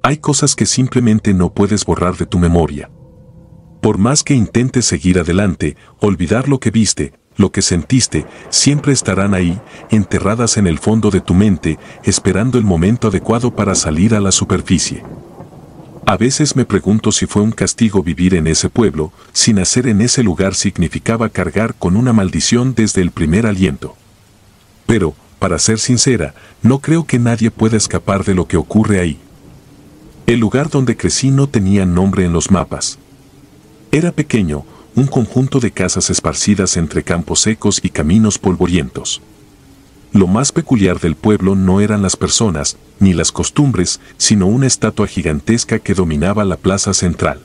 Hay cosas que simplemente no puedes borrar de tu memoria. Por más que intentes seguir adelante, olvidar lo que viste, lo que sentiste, siempre estarán ahí, enterradas en el fondo de tu mente, esperando el momento adecuado para salir a la superficie. A veces me pregunto si fue un castigo vivir en ese pueblo, si nacer en ese lugar significaba cargar con una maldición desde el primer aliento. Pero, para ser sincera, no creo que nadie pueda escapar de lo que ocurre ahí. El lugar donde crecí no tenía nombre en los mapas. Era pequeño, un conjunto de casas esparcidas entre campos secos y caminos polvorientos. Lo más peculiar del pueblo no eran las personas, ni las costumbres, sino una estatua gigantesca que dominaba la plaza central.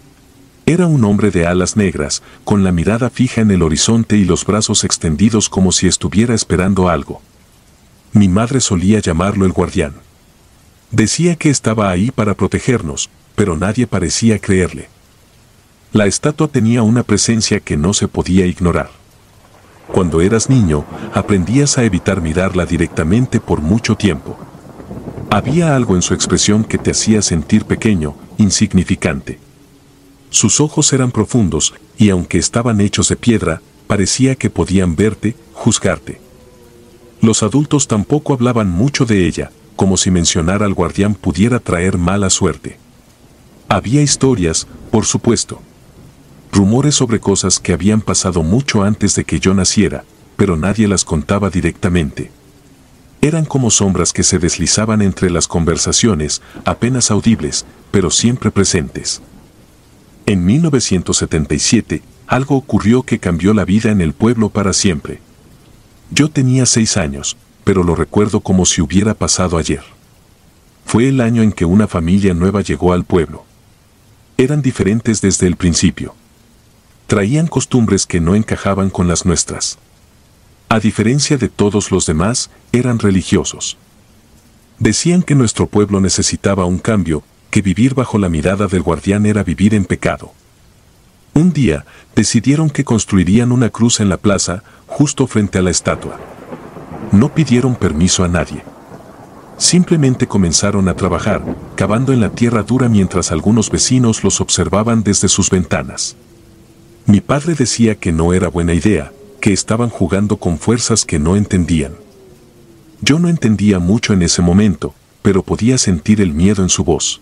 Era un hombre de alas negras, con la mirada fija en el horizonte y los brazos extendidos como si estuviera esperando algo. Mi madre solía llamarlo el guardián. Decía que estaba ahí para protegernos, pero nadie parecía creerle. La estatua tenía una presencia que no se podía ignorar. Cuando eras niño, aprendías a evitar mirarla directamente por mucho tiempo. Había algo en su expresión que te hacía sentir pequeño, insignificante. Sus ojos eran profundos, y aunque estaban hechos de piedra, parecía que podían verte, juzgarte. Los adultos tampoco hablaban mucho de ella, como si mencionar al guardián pudiera traer mala suerte. Había historias, por supuesto. Rumores sobre cosas que habían pasado mucho antes de que yo naciera, pero nadie las contaba directamente. Eran como sombras que se deslizaban entre las conversaciones, apenas audibles, pero siempre presentes. En 1977, algo ocurrió que cambió la vida en el pueblo para siempre. Yo tenía 6 años, pero lo recuerdo como si hubiera pasado ayer. Fue el año en que una familia nueva llegó al pueblo. Eran diferentes desde el principio. Traían costumbres que no encajaban con las nuestras. A diferencia de todos los demás, eran religiosos. Decían que nuestro pueblo necesitaba un cambio, que vivir bajo la mirada del guardián era vivir en pecado. Un día, decidieron que construirían una cruz en la plaza, justo frente a la estatua. No pidieron permiso a nadie. Simplemente comenzaron a trabajar, cavando en la tierra dura mientras algunos vecinos los observaban desde sus ventanas. Mi padre decía que no era buena idea, que estaban jugando con fuerzas que no entendían. Yo no entendía mucho en ese momento, pero podía sentir el miedo en su voz.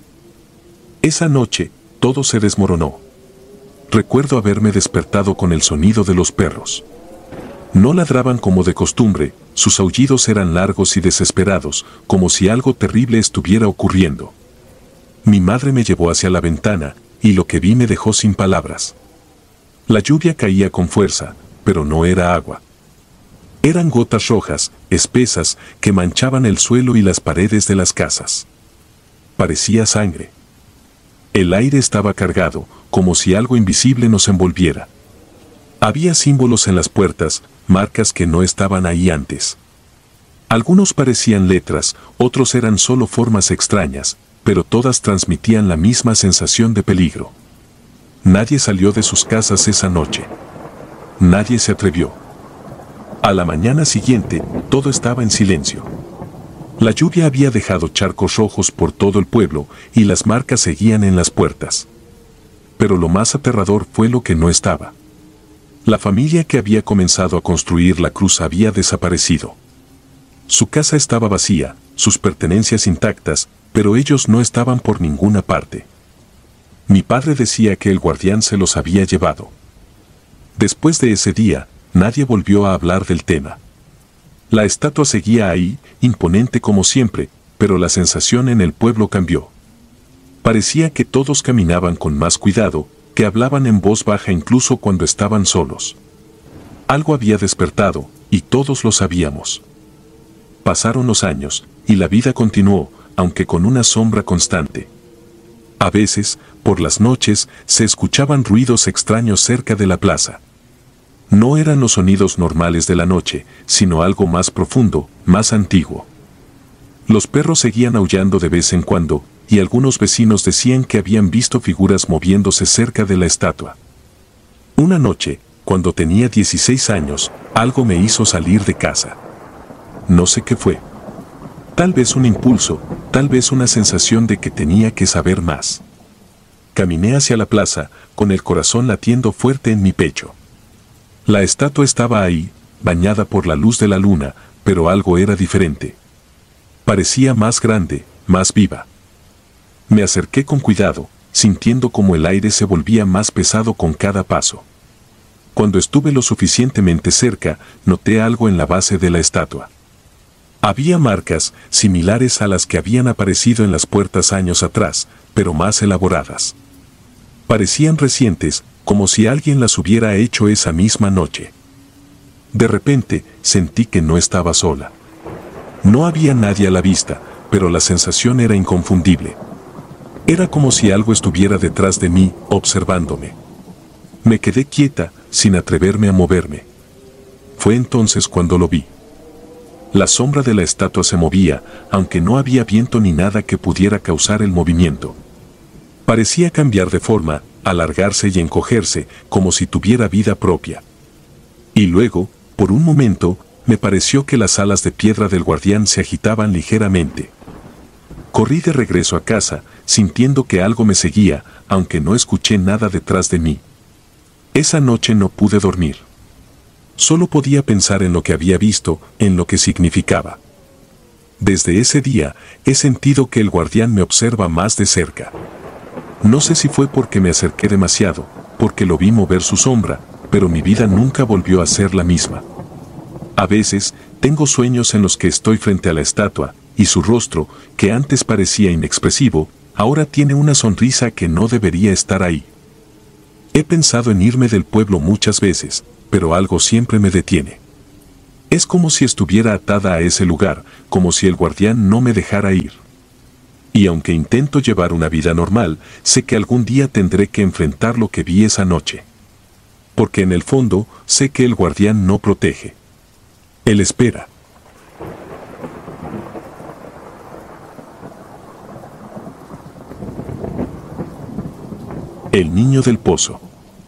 Esa noche, todo se desmoronó. Recuerdo haberme despertado con el sonido de los perros. No ladraban como de costumbre, sus aullidos eran largos y desesperados, como si algo terrible estuviera ocurriendo. Mi madre me llevó hacia la ventana, y lo que vi me dejó sin palabras. La lluvia caía con fuerza, pero no era agua. Eran gotas rojas, espesas, que manchaban el suelo y las paredes de las casas. Parecía sangre. El aire estaba cargado, como si algo invisible nos envolviera. Había símbolos en las puertas, marcas que no estaban ahí antes. Algunos parecían letras, otros eran solo formas extrañas, pero todas transmitían la misma sensación de peligro. Nadie salió de sus casas esa noche. Nadie se atrevió. A la mañana siguiente, todo estaba en silencio. La lluvia había dejado charcos rojos por todo el pueblo y las marcas seguían en las puertas. Pero lo más aterrador fue lo que no estaba. La familia que había comenzado a construir la cruz había desaparecido. Su casa estaba vacía, sus pertenencias intactas, pero ellos no estaban por ninguna parte. Mi padre decía que el guardián se los había llevado. Después de ese día, nadie volvió a hablar del tema. La estatua seguía ahí, imponente como siempre, pero la sensación en el pueblo cambió. Parecía que todos caminaban con más cuidado, que hablaban en voz baja incluso cuando estaban solos. Algo había despertado, y todos lo sabíamos. Pasaron los años, y la vida continuó, aunque con una sombra constante. A veces, por las noches, se escuchaban ruidos extraños cerca de la plaza. No eran los sonidos normales de la noche, sino algo más profundo, más antiguo. Los perros seguían aullando de vez en cuando, y algunos vecinos decían que habían visto figuras moviéndose cerca de la estatua. Una noche, cuando tenía 16 años, algo me hizo salir de casa. No sé qué fue. Tal vez un impulso, tal tal vez una sensación de que tenía que saber más. Caminé hacia la plaza, con el corazón latiendo fuerte en mi pecho. La estatua estaba ahí, bañada por la luz de la luna, pero algo era diferente. Parecía más grande, más viva. Me acerqué con cuidado, sintiendo como el aire se volvía más pesado con cada paso. Cuando estuve lo suficientemente cerca, noté algo en la base de la estatua. Había marcas similares a las que habían aparecido en las puertas años atrás, pero más elaboradas. Parecían recientes, como si alguien las hubiera hecho esa misma noche. De repente, sentí que no estaba sola. No había nadie a la vista, pero la sensación era inconfundible. Era como si algo estuviera detrás de mí, observándome. Me quedé quieta, sin atreverme a moverme. Fue entonces cuando lo vi. La sombra de la estatua se movía, aunque no había viento ni nada que pudiera causar el movimiento. Parecía cambiar de forma, alargarse y encogerse, como si tuviera vida propia. Y luego, por un momento, me pareció que las alas de piedra del guardián se agitaban ligeramente. Corrí de regreso a casa, sintiendo que algo me seguía, aunque no escuché nada detrás de mí. Esa noche no pude dormir. Solo podía pensar en lo que había visto, en lo que significaba. Desde ese día, he sentido que el guardián me observa más de cerca. No sé si fue porque me acerqué demasiado, porque lo vi mover su sombra, pero mi vida nunca volvió a ser la misma. A veces, tengo sueños en los que estoy frente a la estatua, y su rostro, que antes parecía inexpresivo, ahora tiene una sonrisa que no debería estar ahí. He pensado en irme del pueblo muchas veces, pero algo siempre me detiene. Es como si estuviera atada a ese lugar, como si el guardián no me dejara ir. Y aunque intento llevar una vida normal, sé que algún día tendré que enfrentar lo que vi esa noche. Porque en el fondo, sé que el guardián no protege. Él espera. El niño del pozo.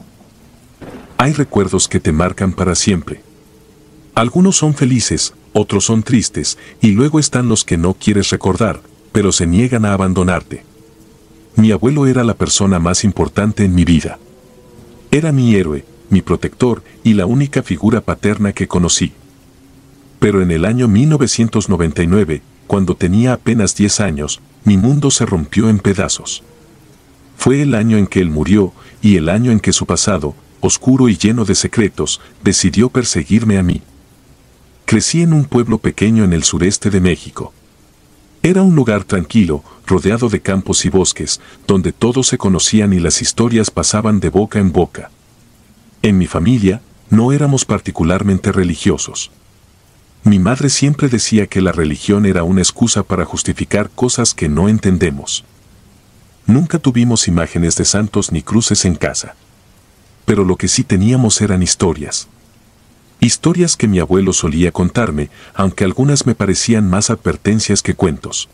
Hay recuerdos que te marcan para siempre. Algunos son felices, otros son tristes, y luego están los que no quieres recordar, pero se niegan a abandonarte. Mi abuelo era la persona más importante en mi vida. Era mi héroe, mi protector y la única figura paterna que conocí. Pero en el año 1999, cuando tenía apenas 10 años, mi mundo se rompió en pedazos. Fue el año en que él murió y el año en que su pasado, oscuro y lleno de secretos, decidió perseguirme a mí. Crecí en un pueblo pequeño en el sureste de México. Era un lugar tranquilo, rodeado de campos y bosques, donde todos se conocían y las historias pasaban de boca en boca. En mi familia, no éramos particularmente religiosos. Mi madre siempre decía que la religión era una excusa para justificar cosas que no entendemos. Nunca tuvimos imágenes de santos ni cruces en casa. Pero lo que sí teníamos eran historias. Historias que mi abuelo solía contarme, aunque algunas me parecían más advertencias que cuentos.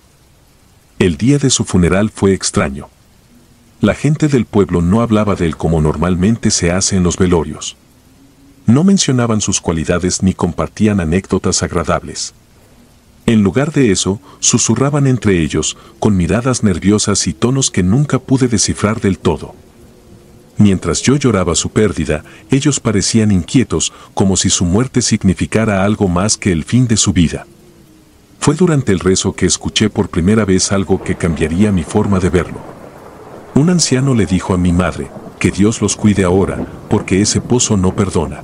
El día de su funeral fue extraño. La gente del pueblo no hablaba de él como normalmente se hace en los velorios. No mencionaban sus cualidades ni compartían anécdotas agradables. En lugar de eso, susurraban entre ellos, con miradas nerviosas y tonos que nunca pude descifrar del todo. Mientras yo lloraba su pérdida, ellos parecían inquietos, como si su muerte significara algo más que el fin de su vida. Fue durante el rezo que escuché por primera vez algo que cambiaría mi forma de verlo. Un anciano le dijo a mi madre, que Dios los cuide ahora, porque ese pozo no perdona.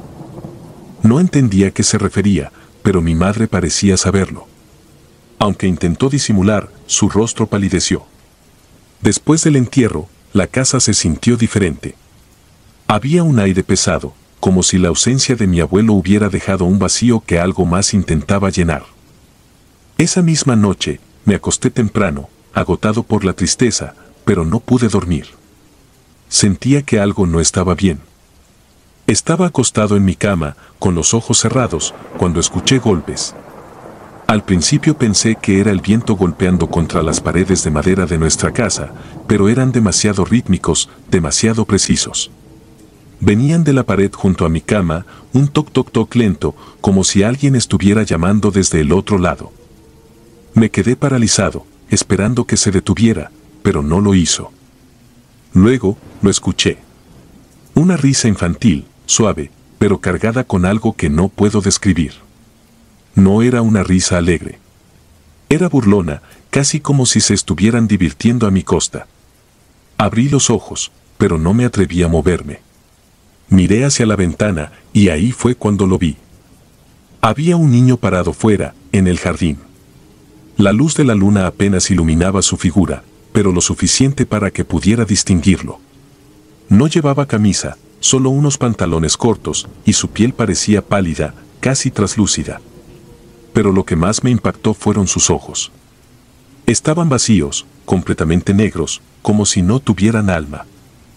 No entendía a qué se refería, pero mi madre parecía saberlo. Aunque intentó disimular, su rostro palideció. Después del entierro, la casa se sintió diferente. Había un aire pesado, como si la ausencia de mi abuelo hubiera dejado un vacío que algo más intentaba llenar. Esa misma noche, me acosté temprano, agotado por la tristeza, pero no pude dormir. Sentía que algo no estaba bien. Estaba acostado en mi cama, con los ojos cerrados, cuando escuché golpes. Al principio pensé que era el viento golpeando contra las paredes de madera de nuestra casa, pero eran demasiado rítmicos, demasiado precisos. Venían de la pared junto a mi cama, un toc toc toc lento, como si alguien estuviera llamando desde el otro lado. Me quedé paralizado, esperando que se detuviera, pero no lo hizo. Luego, lo escuché. Una risa infantil, suave, pero cargada con algo que no puedo describir. No era una risa alegre. Era burlona, casi como si se estuvieran divirtiendo a mi costa. Abrí los ojos, pero no me atreví a moverme. Miré hacia la ventana, y ahí fue cuando lo vi. Había un niño parado fuera, en el jardín. La luz de la luna apenas iluminaba su figura, pero lo suficiente para que pudiera distinguirlo. No llevaba camisa, solo unos pantalones cortos, y su piel parecía pálida, casi traslúcida. Pero lo que más me impactó fueron sus ojos. Estaban vacíos, completamente negros, como si no tuvieran alma.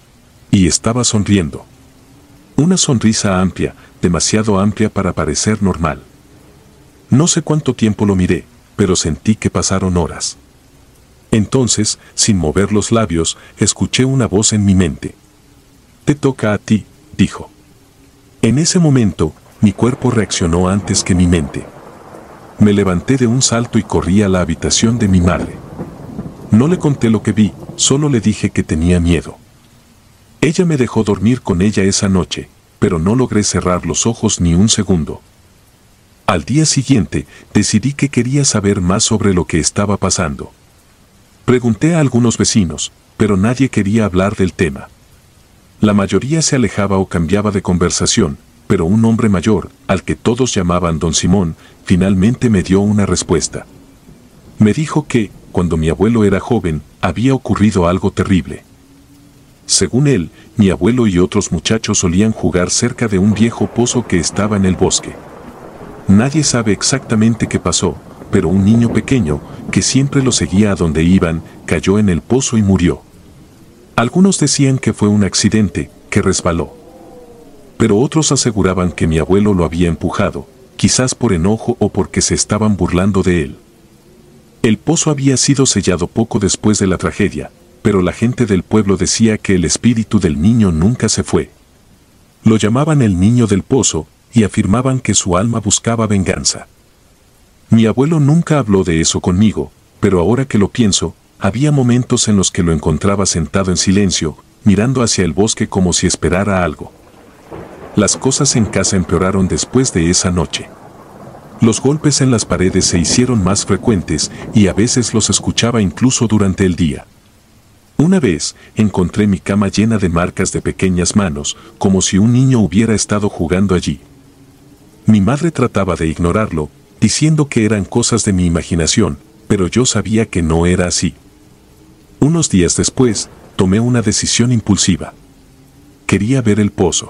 Y estaba sonriendo. Una sonrisa amplia, demasiado amplia para parecer normal. No sé cuánto tiempo lo miré, pero sentí que pasaron horas. Entonces, sin mover los labios, escuché una voz en mi mente. «Te toca a ti», dijo. En ese momento, mi cuerpo reaccionó antes que mi mente. Me levanté de un salto y corrí a la habitación de mi madre. No le conté lo que vi, solo le dije que tenía miedo. Ella me dejó dormir con ella esa noche, pero no logré cerrar los ojos ni un segundo. Al día siguiente, decidí que quería saber más sobre lo que estaba pasando. Pregunté a algunos vecinos, pero nadie quería hablar del tema. La mayoría se alejaba o cambiaba de conversación, pero un hombre mayor, al que todos llamaban Don Simón, finalmente me dio una respuesta. Me dijo que, cuando mi abuelo era joven, había ocurrido algo terrible. Según él, mi abuelo y otros muchachos solían jugar cerca de un viejo pozo que estaba en el bosque. Nadie sabe exactamente qué pasó, pero un niño pequeño, que siempre lo seguía a donde iban, cayó en el pozo y murió. Algunos decían que fue un accidente, que resbaló. Pero otros aseguraban que mi abuelo lo había empujado, quizás por enojo o porque se estaban burlando de él. El pozo había sido sellado poco después de la tragedia, pero la gente del pueblo decía que el espíritu del niño nunca se fue. Lo llamaban el niño del pozo, y afirmaban que su alma buscaba venganza. Mi abuelo nunca habló de eso conmigo, pero ahora que lo pienso, había momentos en los que lo encontraba sentado en silencio, mirando hacia el bosque como si esperara algo. Las cosas en casa empeoraron después de esa noche. Los golpes en las paredes se hicieron más frecuentes y a veces los escuchaba incluso durante el día. Una vez, encontré mi cama llena de marcas de pequeñas manos, como si un niño hubiera estado jugando allí. Mi madre trataba de ignorarlo, diciendo que eran cosas de mi imaginación, pero yo sabía que no era así. Unos días después, tomé una decisión impulsiva. Quería ver el pozo.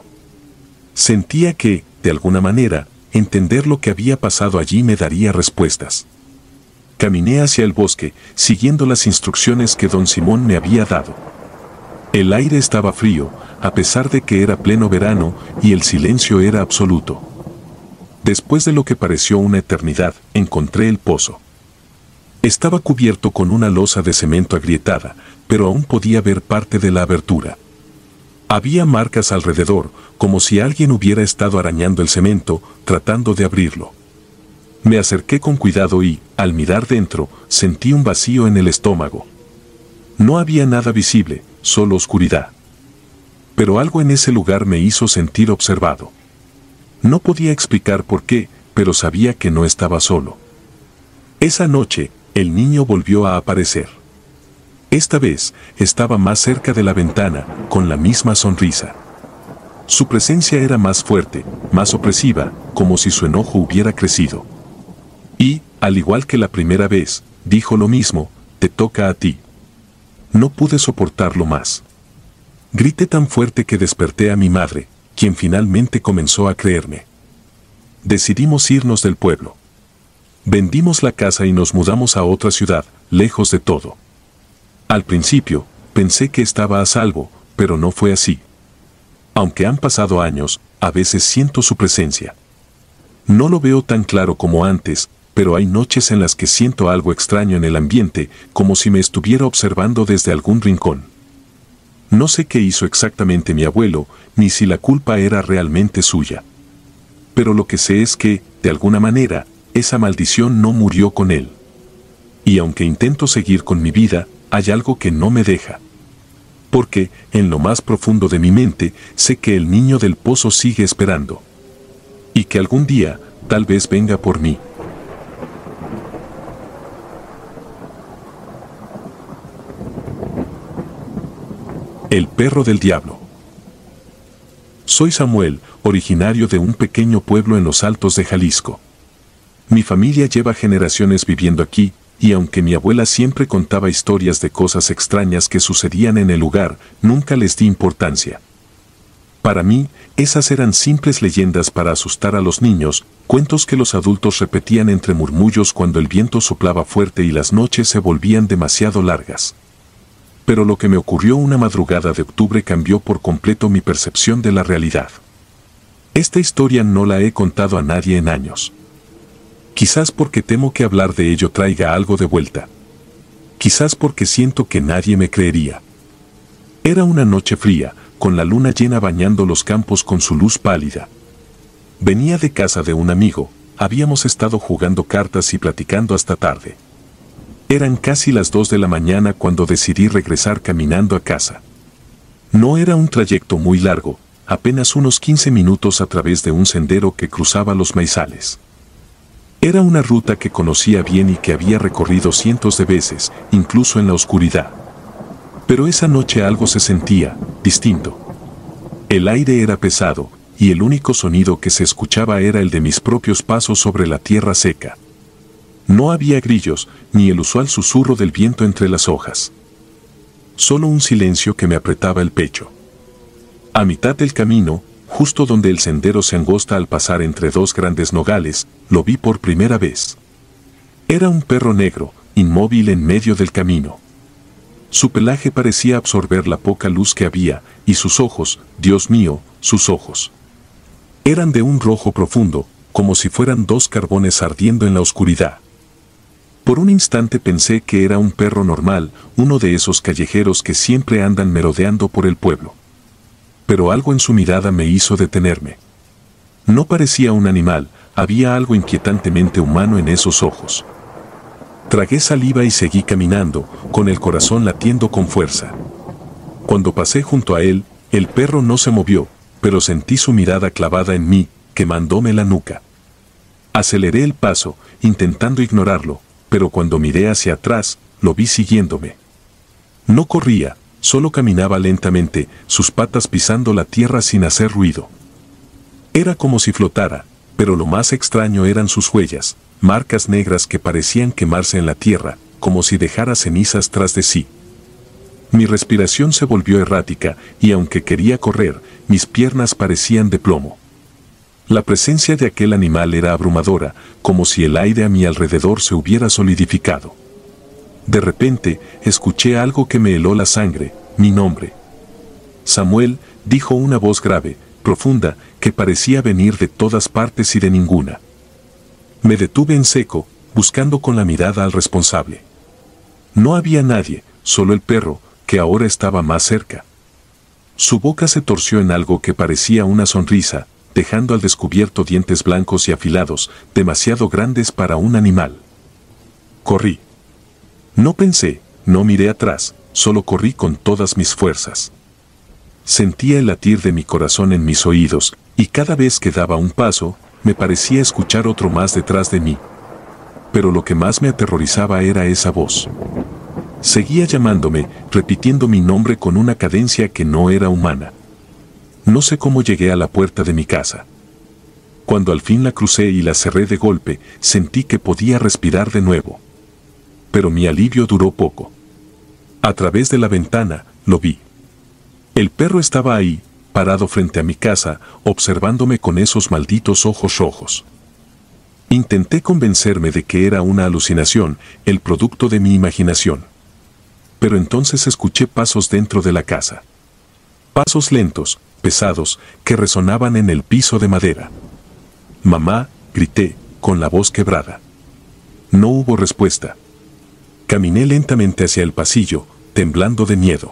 Sentía que, de alguna manera, entender lo que había pasado allí me daría respuestas. Caminé hacia el bosque, siguiendo las instrucciones que don Simón me había dado. El aire estaba frío, a pesar de que era pleno verano, y el silencio era absoluto. Después de lo que pareció una eternidad, encontré el pozo. Estaba cubierto con una losa de cemento agrietada, pero aún podía ver parte de la abertura. Había marcas alrededor, como si alguien hubiera estado arañando el cemento, tratando de abrirlo. Me acerqué con cuidado y, al mirar dentro, sentí un vacío en el estómago. No había nada visible, solo oscuridad. Pero algo en ese lugar me hizo sentir observado. No podía explicar por qué, pero sabía que no estaba solo. Esa noche, el niño volvió a aparecer. Esta vez, estaba más cerca de la ventana, con la misma sonrisa. Su presencia era más fuerte, más opresiva, como si su enojo hubiera crecido. Y, al igual que la primera vez, dijo lo mismo: «Te toca a ti». No pude soportarlo más. Grité tan fuerte que desperté a mi madre, quien finalmente comenzó a creerme. Decidimos irnos del pueblo. Vendimos la casa y nos mudamos a otra ciudad, lejos de todo. Al principio, pensé que estaba a salvo, pero no fue así. Aunque han pasado años, a veces siento su presencia. No lo veo tan claro como antes, pero hay noches en las que siento algo extraño en el ambiente, como si me estuviera observando desde algún rincón. No sé qué hizo exactamente mi abuelo, ni si la culpa era realmente suya. Pero lo que sé es que, de alguna manera, esa maldición no murió con él. Y aunque intento seguir con mi vida, hay algo que no me deja. Porque, en lo más profundo de mi mente, sé que el niño del pozo sigue esperando. Y que algún día, tal vez venga por mí. El perro del diablo. Soy Samuel, originario de un pequeño pueblo en los altos de Jalisco. Mi familia lleva generaciones viviendo aquí, y aunque mi abuela siempre contaba historias de cosas extrañas que sucedían en el lugar, nunca les di importancia. Para mí, esas eran simples leyendas para asustar a los niños, cuentos que los adultos repetían entre murmullos cuando el viento soplaba fuerte y las noches se volvían demasiado largas. Pero lo que me ocurrió una madrugada de octubre cambió por completo mi percepción de la realidad. Esta historia no la he contado a nadie en años. Quizás porque temo que hablar de ello traiga algo de vuelta. Quizás porque siento que nadie me creería. Era una noche fría, con la luna llena bañando los campos con su luz pálida. Venía de casa de un amigo, habíamos estado jugando cartas y platicando hasta tarde. Eran casi las 2 de la mañana cuando decidí regresar caminando a casa. No era un trayecto muy largo, apenas unos 15 minutos a través de un sendero que cruzaba los maizales. Era una ruta que conocía bien y que había recorrido cientos de veces, incluso en la oscuridad. Pero esa noche algo se sentía distinto. El aire era pesado, y el único sonido que se escuchaba era el de mis propios pasos sobre la tierra seca. No había grillos, ni el usual susurro del viento entre las hojas. Solo un silencio que me apretaba el pecho. A mitad del camino, justo donde el sendero se angosta al pasar entre dos grandes nogales, lo vi por primera vez. Era un perro negro, inmóvil en medio del camino. Su pelaje parecía absorber la poca luz que había, y sus ojos, Dios mío, sus ojos. Eran de un rojo profundo, como si fueran dos carbones ardiendo en la oscuridad. Por un instante pensé que era un perro normal, uno de esos callejeros que siempre andan merodeando por el pueblo. Pero algo en su mirada me hizo detenerme. No parecía un animal, había algo inquietantemente humano en esos ojos. Tragué saliva y seguí caminando, con el corazón latiendo con fuerza. Cuando pasé junto a él, el perro no se movió, pero sentí su mirada clavada en mí, quemándome la nuca. Aceleré el paso, intentando ignorarlo, pero cuando miré hacia atrás, lo vi siguiéndome. No corría, solo caminaba lentamente, sus patas pisando la tierra sin hacer ruido. Era como si flotara, pero lo más extraño eran sus huellas, marcas negras que parecían quemarse en la tierra, como si dejara cenizas tras de sí. Mi respiración se volvió errática, y aunque quería correr, mis piernas parecían de plomo. La presencia de aquel animal era abrumadora, como si el aire a mi alrededor se hubiera solidificado. De repente, escuché algo que me heló la sangre, mi nombre. Samuel, dijo una voz grave, profunda, que parecía venir de todas partes y de ninguna. Me detuve en seco, buscando con la mirada al responsable. No había nadie, solo el perro, que ahora estaba más cerca. Su boca se torció en algo que parecía una sonrisa, dejando al descubierto dientes blancos y afilados, demasiado grandes para un animal. Corrí. No pensé, no miré atrás, solo corrí con todas mis fuerzas. Sentía el latir de mi corazón en mis oídos, y cada vez que daba un paso, me parecía escuchar otro más detrás de mí. Pero lo que más me aterrorizaba era esa voz. Seguía llamándome, repitiendo mi nombre con una cadencia que no era humana. No sé cómo llegué a la puerta de mi casa. Cuando al fin la crucé y la cerré de golpe, sentí que podía respirar de nuevo. Pero mi alivio duró poco. A través de la ventana, lo vi. El perro estaba ahí, parado frente a mi casa, observándome con esos malditos ojos rojos. Intenté convencerme de que era una alucinación, el producto de mi imaginación. Pero entonces escuché pasos dentro de la casa. Pasos lentos, pesados, que resonaban en el piso de madera. «Mamá», grité, con la voz quebrada. No hubo respuesta. Caminé lentamente hacia el pasillo, temblando de miedo.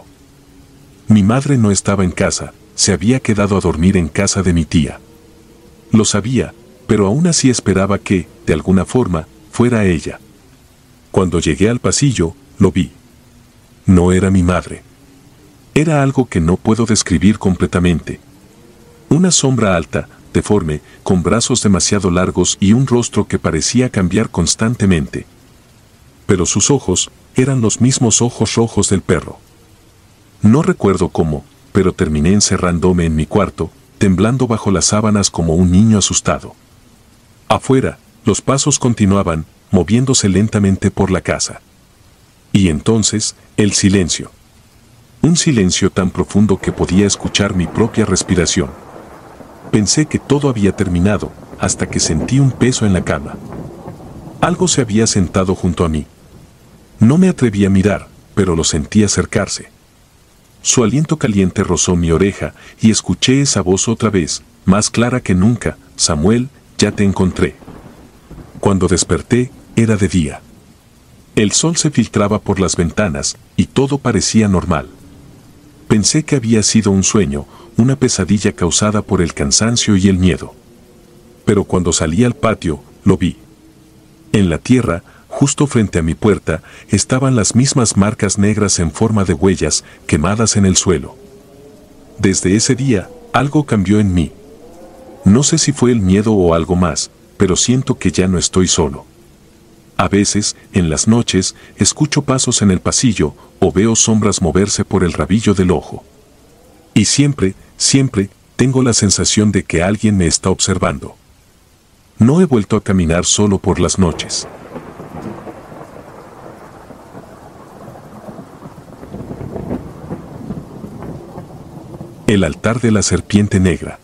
Mi madre no estaba en casa, se había quedado a dormir en casa de mi tía. Lo sabía, pero aún así esperaba que, de alguna forma, fuera ella. Cuando llegué al pasillo, lo vi. No era mi madre. Era algo que no puedo describir completamente. Una sombra alta, deforme, con brazos demasiado largos y un rostro que parecía cambiar constantemente. Pero sus ojos eran los mismos ojos rojos del perro. No recuerdo cómo, pero terminé encerrándome en mi cuarto, temblando bajo las sábanas como un niño asustado. Afuera, los pasos continuaban, moviéndose lentamente por la casa. Y entonces, el silencio. Un silencio tan profundo que podía escuchar mi propia respiración. Pensé que todo había terminado, hasta que sentí un peso en la cama. Algo se había sentado junto a mí. No me atreví a mirar, pero lo sentí acercarse. Su aliento caliente rozó mi oreja y escuché esa voz otra vez, más clara que nunca: Samuel, ya te encontré. Cuando desperté, era de día. El sol se filtraba por las ventanas y todo parecía normal. Pensé que había sido un sueño, una pesadilla causada por el cansancio y el miedo. Pero cuando salí al patio, lo vi. En la tierra, justo frente a mi puerta, estaban las mismas marcas negras en forma de huellas quemadas en el suelo. Desde ese día, algo cambió en mí. No sé si fue el miedo o algo más, pero siento que ya no estoy solo. A veces, en las noches, escucho pasos en el pasillo o veo sombras moverse por el rabillo del ojo. Y siempre, tengo la sensación de que alguien me está observando. No he vuelto a caminar solo por las noches. El altar de la serpiente negra.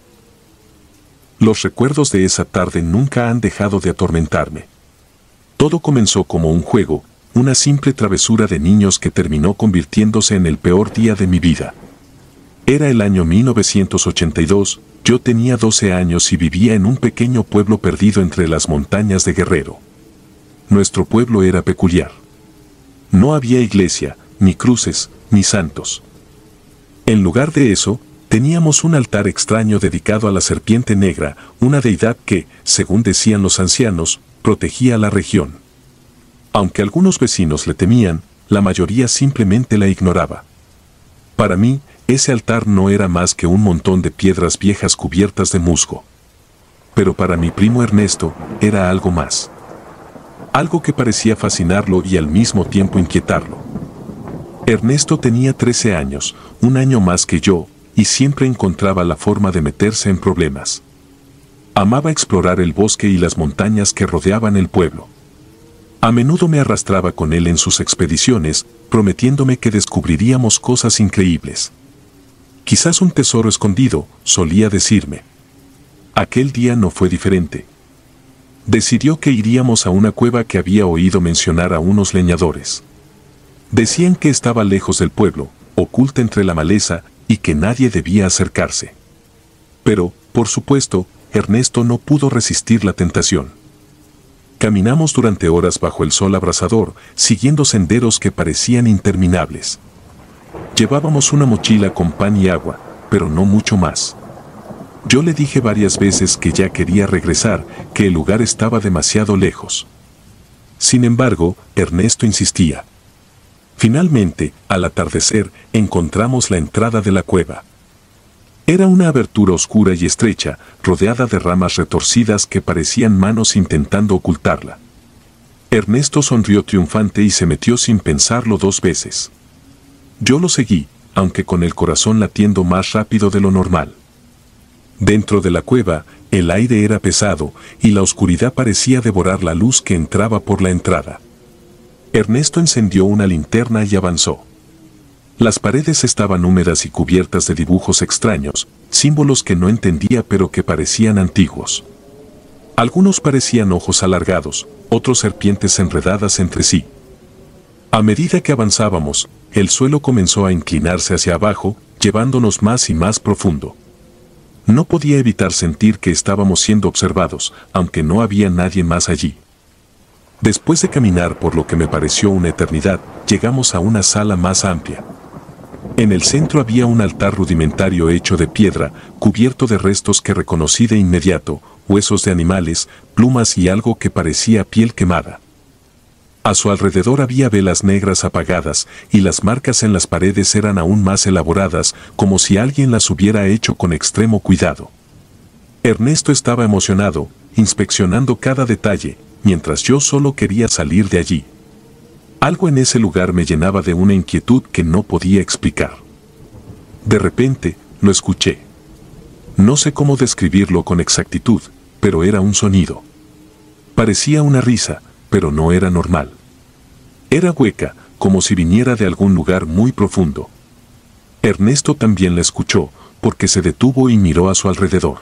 Los recuerdos de esa tarde nunca han dejado de atormentarme. Todo comenzó como un juego, una simple travesura de niños que terminó convirtiéndose en el peor día de mi vida. Era el año 1982, yo tenía 12 años y vivía en un pequeño pueblo perdido entre las montañas de Guerrero. Nuestro pueblo era peculiar. No había iglesia, ni cruces, ni santos. En lugar de eso, teníamos un altar extraño dedicado a la serpiente negra, una deidad que, según decían los ancianos, protegía a la región. Aunque algunos vecinos le temían, la mayoría simplemente la ignoraba. Para mí, ese altar no era más que un montón de piedras viejas cubiertas de musgo. Pero para mi primo Ernesto, era algo más. Algo que parecía fascinarlo y al mismo tiempo inquietarlo. Ernesto tenía 13 años, un año más que yo, y siempre encontraba la forma de meterse en problemas. Amaba explorar el bosque y las montañas que rodeaban el pueblo. A menudo me arrastraba con él en sus expediciones, prometiéndome que descubriríamos cosas increíbles. Quizás un tesoro escondido, solía decirme. Aquel día no fue diferente. Decidió que iríamos a una cueva que había oído mencionar a unos leñadores. Decían que estaba lejos del pueblo, oculta entre la maleza, y que nadie debía acercarse. Pero, por supuesto, Ernesto no pudo resistir la tentación. Caminamos durante horas bajo el sol abrasador, siguiendo senderos que parecían interminables. Llevábamos una mochila con pan y agua, pero no mucho más. Yo le dije varias veces que ya quería regresar, que el lugar estaba demasiado lejos. Sin embargo, Ernesto insistía. Finalmente, al atardecer, encontramos la entrada de la cueva. Era una abertura oscura y estrecha, rodeada de ramas retorcidas que parecían manos intentando ocultarla. Ernesto sonrió triunfante y se metió sin pensarlo 2 veces. Yo lo seguí, aunque con el corazón latiendo más rápido de lo normal. Dentro de la cueva, el aire era pesado y la oscuridad parecía devorar la luz que entraba por la entrada. Ernesto encendió una linterna y avanzó. Las paredes estaban húmedas y cubiertas de dibujos extraños, símbolos que no entendía pero que parecían antiguos. Algunos parecían ojos alargados, otros serpientes enredadas entre sí. A medida que avanzábamos, el suelo comenzó a inclinarse hacia abajo, llevándonos más y más profundo. No podía evitar sentir que estábamos siendo observados, aunque no había nadie más allí. Después de caminar por lo que me pareció una eternidad, llegamos a una sala más amplia. En el centro había un altar rudimentario hecho de piedra, cubierto de restos que reconocí de inmediato, huesos de animales, plumas y algo que parecía piel quemada. A su alrededor había velas negras apagadas, y las marcas en las paredes eran aún más elaboradas, como si alguien las hubiera hecho con extremo cuidado. Ernesto estaba emocionado, inspeccionando cada detalle, mientras yo solo quería salir de allí. Algo en ese lugar me llenaba de una inquietud que no podía explicar. De repente, lo escuché. No sé cómo describirlo con exactitud, pero era un sonido. Parecía una risa, pero no era normal. Era hueca, como si viniera de algún lugar muy profundo. Ernesto también la escuchó, porque se detuvo y miró a su alrededor.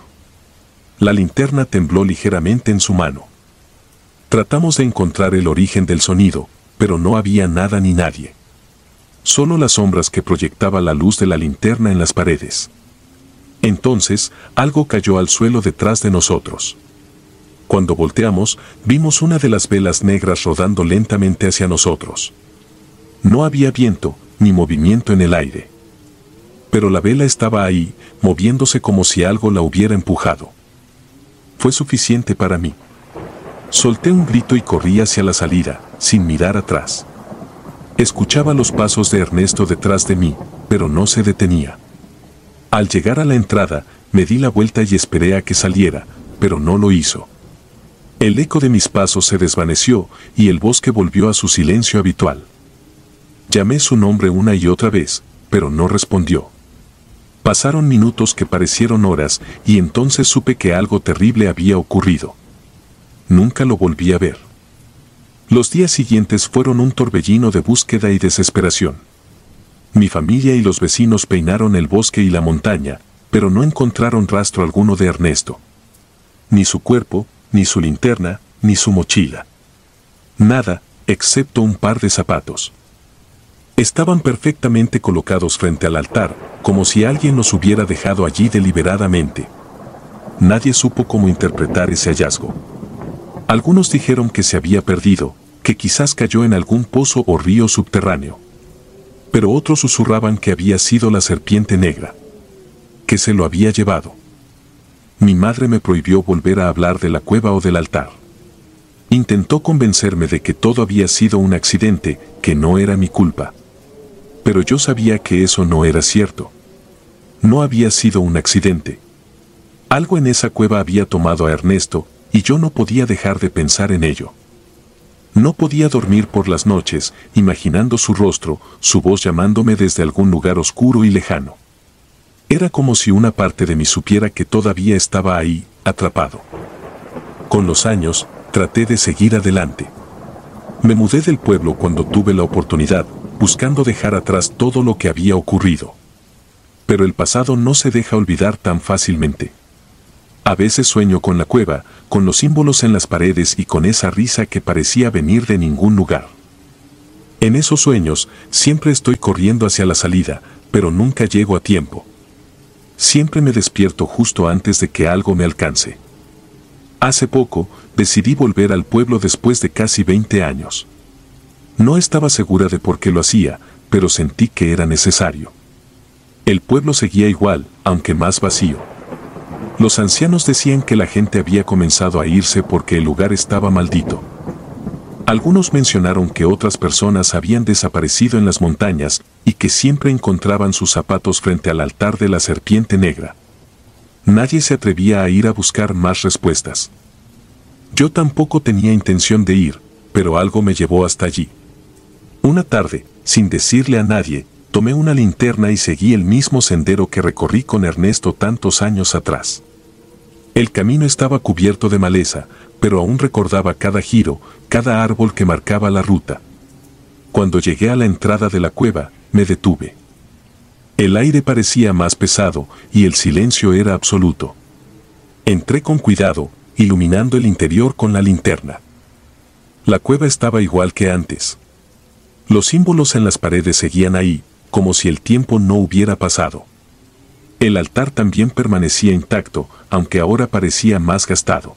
La linterna tembló ligeramente en su mano. Tratamos de encontrar el origen del sonido, pero no había nada ni nadie. Solo las sombras que proyectaba la luz de la linterna en las paredes. Entonces, algo cayó al suelo detrás de nosotros. Cuando volteamos, vimos una de las velas negras rodando lentamente hacia nosotros. No había viento, ni movimiento en el aire. Pero la vela estaba ahí, moviéndose como si algo la hubiera empujado. Fue suficiente para mí. Solté un grito y corrí hacia la salida, sin mirar atrás. Escuchaba los pasos de Ernesto detrás de mí, pero no se detenía. Al llegar a la entrada, me di la vuelta y esperé a que saliera, pero no lo hizo. El eco de mis pasos se desvaneció y el bosque volvió a su silencio habitual. Llamé su nombre una y otra vez, pero no respondió. Pasaron minutos que parecieron horas y entonces supe que algo terrible había ocurrido. Nunca lo volví a ver. Los días siguientes fueron un torbellino de búsqueda y desesperación. Mi familia y los vecinos peinaron el bosque y la montaña, pero no encontraron rastro alguno de Ernesto. Ni su cuerpo, ni su linterna, ni su mochila. Nada, excepto un par de zapatos. Estaban perfectamente colocados frente al altar, como si alguien los hubiera dejado allí deliberadamente. Nadie supo cómo interpretar ese hallazgo. Algunos dijeron que se había perdido, que quizás cayó en algún pozo o río subterráneo. Pero otros susurraban que había sido la serpiente negra, que se lo había llevado. Mi madre me prohibió volver a hablar de la cueva o del altar. Intentó convencerme de que todo había sido un accidente, que no era mi culpa. Pero yo sabía que eso no era cierto. No había sido un accidente. Algo en esa cueva había tomado a Ernesto, y yo no podía dejar de pensar en ello. No podía dormir por las noches, imaginando su rostro, su voz llamándome desde algún lugar oscuro y lejano. Era como si una parte de mí supiera que todavía estaba ahí, atrapado. Con los años, traté de seguir adelante. Me mudé del pueblo cuando tuve la oportunidad, buscando dejar atrás todo lo que había ocurrido. Pero el pasado no se deja olvidar tan fácilmente. A veces sueño con la cueva, con los símbolos en las paredes y con esa risa que parecía venir de ningún lugar. En esos sueños, siempre estoy corriendo hacia la salida, pero nunca llego a tiempo. Siempre me despierto justo antes de que algo me alcance. Hace poco, decidí volver al pueblo después de casi 20 años. No estaba segura de por qué lo hacía, pero sentí que era necesario. El pueblo seguía igual, aunque más vacío. Los ancianos decían que la gente había comenzado a irse porque el lugar estaba maldito. Algunos mencionaron que otras personas habían desaparecido en las montañas y que siempre encontraban sus zapatos frente al altar de la serpiente negra. Nadie se atrevía a ir a buscar más respuestas. Yo tampoco tenía intención de ir, pero algo me llevó hasta allí. Una tarde, sin decirle a nadie, tomé una linterna y seguí el mismo sendero que recorrí con Ernesto tantos años atrás. El camino estaba cubierto de maleza, pero aún recordaba cada giro, cada árbol que marcaba la ruta. Cuando llegué a la entrada de la cueva, me detuve. El aire parecía más pesado y el silencio era absoluto. Entré con cuidado, iluminando el interior con la linterna. La cueva estaba igual que antes. Los símbolos en las paredes seguían ahí, como si el tiempo no hubiera pasado. El altar también permanecía intacto, aunque ahora parecía más gastado.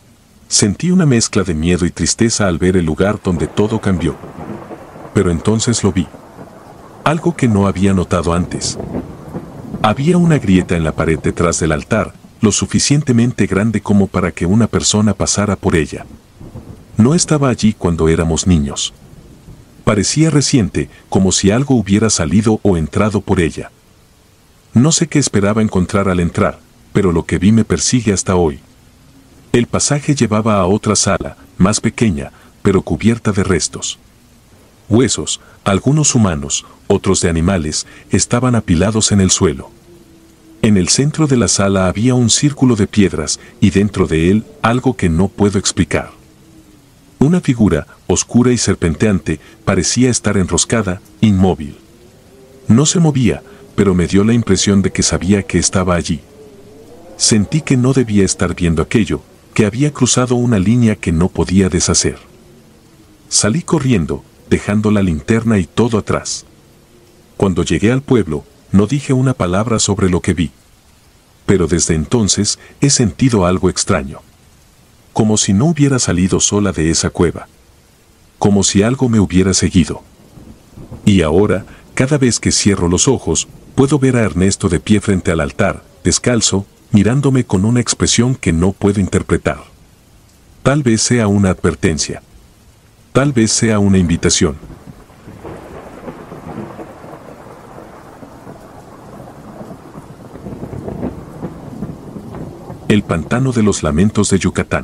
Sentí una mezcla de miedo y tristeza al ver el lugar donde todo cambió. Pero entonces lo vi. Algo que no había notado antes. Había una grieta en la pared detrás del altar, lo suficientemente grande como para que una persona pasara por ella. No estaba allí cuando éramos niños. Parecía reciente, como si algo hubiera salido o entrado por ella. No sé qué esperaba encontrar al entrar, pero lo que vi me persigue hasta hoy. El pasaje llevaba a otra sala, más pequeña, pero cubierta de restos. Huesos, algunos humanos, otros de animales, estaban apilados en el suelo. En el centro de la sala había un círculo de piedras y dentro de él algo que no puedo explicar. Una figura, oscura y serpenteante, parecía estar enroscada, inmóvil. No se movía, pero me dio la impresión de que sabía que estaba allí. Sentí que no debía estar viendo aquello, que había cruzado una línea que no podía deshacer. Salí corriendo, dejando la linterna y todo atrás. Cuando llegué al pueblo, no dije una palabra sobre lo que vi. Pero desde entonces he sentido algo extraño. Como si no hubiera salido sola de esa cueva. Como si algo me hubiera seguido. Y ahora, cada vez que cierro los ojos, puedo ver a Ernesto de pie frente al altar, descalzo, mirándome con una expresión que no puedo interpretar. Tal vez sea una advertencia. Tal vez sea una invitación. El pantano de los lamentos de Yucatán.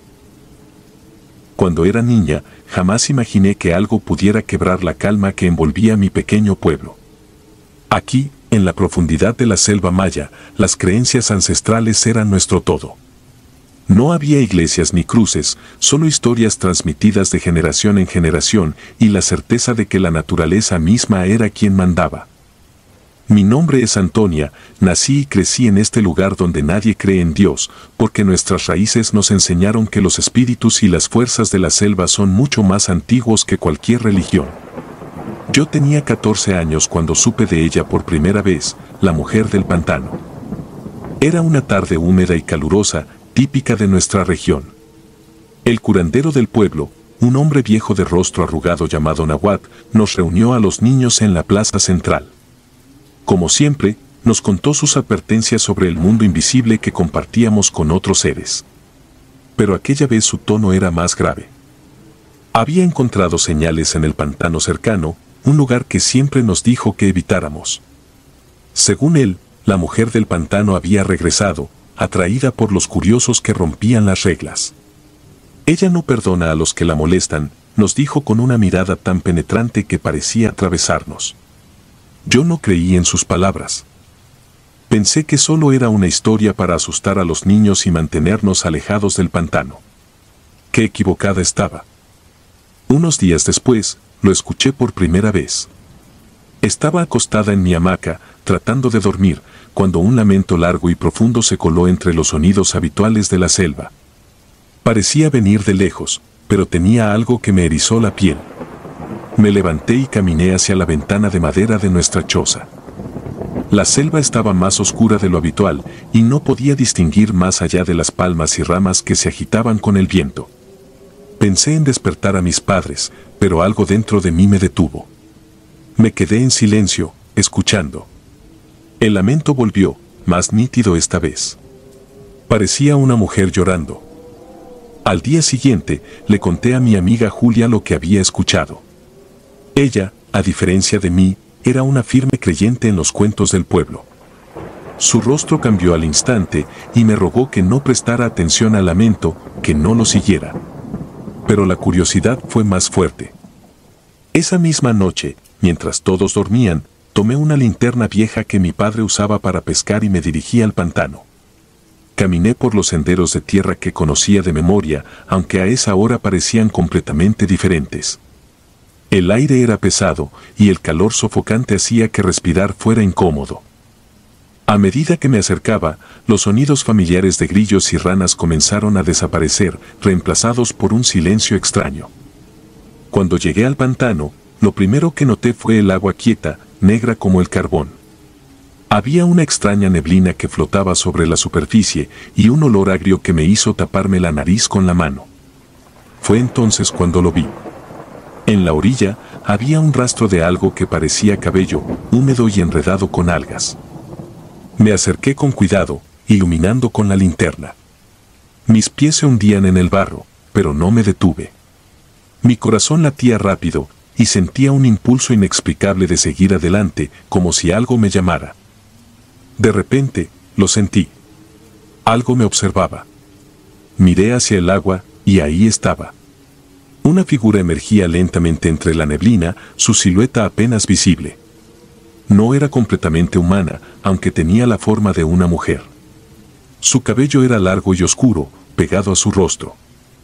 Cuando era niña, jamás imaginé que algo pudiera quebrar la calma que envolvía mi pequeño pueblo. Aquí, en la profundidad de la selva maya, las creencias ancestrales eran nuestro todo. No había iglesias ni cruces, solo historias transmitidas de generación en generación y la certeza de que la naturaleza misma era quien mandaba. Mi nombre es Antonia, nací y crecí en este lugar donde nadie cree en Dios, porque nuestras raíces nos enseñaron que los espíritus y las fuerzas de la selva son mucho más antiguos que cualquier religión. Yo tenía 14 años cuando supe de ella por primera vez, la mujer del pantano. Era una tarde húmeda y calurosa, típica de nuestra región. El curandero del pueblo, un hombre viejo de rostro arrugado llamado Nahuatl, nos reunió a los niños en la plaza central. Como siempre, nos contó sus advertencias sobre el mundo invisible que compartíamos con otros seres. Pero aquella vez su tono era más grave. Había encontrado señales en el pantano cercano, un lugar que siempre nos dijo que evitáramos. Según él, la mujer del pantano había regresado, atraída por los curiosos que rompían las reglas. Ella no perdona a los que la molestan, nos dijo con una mirada tan penetrante que parecía atravesarnos. Yo no creí en sus palabras. Pensé que solo era una historia para asustar a los niños y mantenernos alejados del pantano. Qué equivocada estaba. Unos días después, lo escuché por primera vez. Estaba acostada en mi hamaca, tratando de dormir, cuando un lamento largo y profundo se coló entre los sonidos habituales de la selva. Parecía venir de lejos, pero tenía algo que me erizó la piel. Me levanté y caminé hacia la ventana de madera de nuestra choza. La selva estaba más oscura de lo habitual y no podía distinguir más allá de las palmas y ramas que se agitaban con el viento. Pensé en despertar a mis padres, pero algo dentro de mí me detuvo. Me quedé en silencio, escuchando. El lamento volvió, más nítido esta vez. Parecía una mujer llorando. Al día siguiente, le conté a mi amiga Julia lo que había escuchado. Ella, a diferencia de mí, era una firme creyente en los cuentos del pueblo. Su rostro cambió al instante y me rogó que no prestara atención al lamento, que no lo siguiera. Pero la curiosidad fue más fuerte. Esa misma noche, mientras todos dormían, tomé una linterna vieja que mi padre usaba para pescar y me dirigí al pantano. Caminé por los senderos de tierra que conocía de memoria, aunque a esa hora parecían completamente diferentes. El aire era pesado y el calor sofocante hacía que respirar fuera incómodo. A medida que me acercaba, los sonidos familiares de grillos y ranas comenzaron a desaparecer, reemplazados por un silencio extraño. Cuando llegué al pantano, lo primero que noté fue el agua quieta, negra como el carbón. Había una extraña neblina que flotaba sobre la superficie y un olor agrio que me hizo taparme la nariz con la mano. Fue entonces cuando lo vi. En la orilla había un rastro de algo que parecía cabello, húmedo y enredado con algas. Me acerqué con cuidado, iluminando con la linterna. Mis pies se hundían en el barro, pero no me detuve. Mi corazón latía rápido y sentía un impulso inexplicable de seguir adelante, como si algo me llamara. De repente, lo sentí. Algo me observaba. Miré hacia el agua y ahí estaba. Una figura emergía lentamente entre la neblina, su silueta apenas visible. No era completamente humana, aunque tenía la forma de una mujer. Su cabello era largo y oscuro, pegado a su rostro.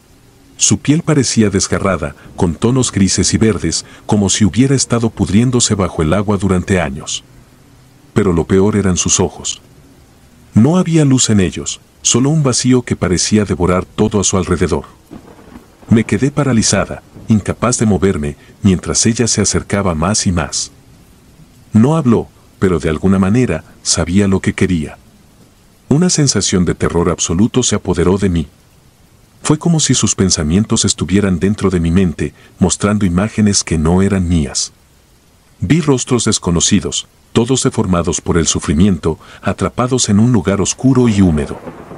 Su piel parecía desgarrada, con tonos grises y verdes, como si hubiera estado pudriéndose bajo el agua durante años. Pero lo peor eran sus ojos. No había luz en ellos, solo un vacío que parecía devorar todo a su alrededor. Me quedé paralizada, incapaz de moverme, mientras ella se acercaba más y más. No habló, pero de alguna manera sabía lo que quería. Una sensación de terror absoluto se apoderó de mí. Fue como si sus pensamientos estuvieran dentro de mi mente, mostrando imágenes que no eran mías. Vi rostros desconocidos, todos deformados por el sufrimiento, atrapados en un lugar oscuro y húmedo.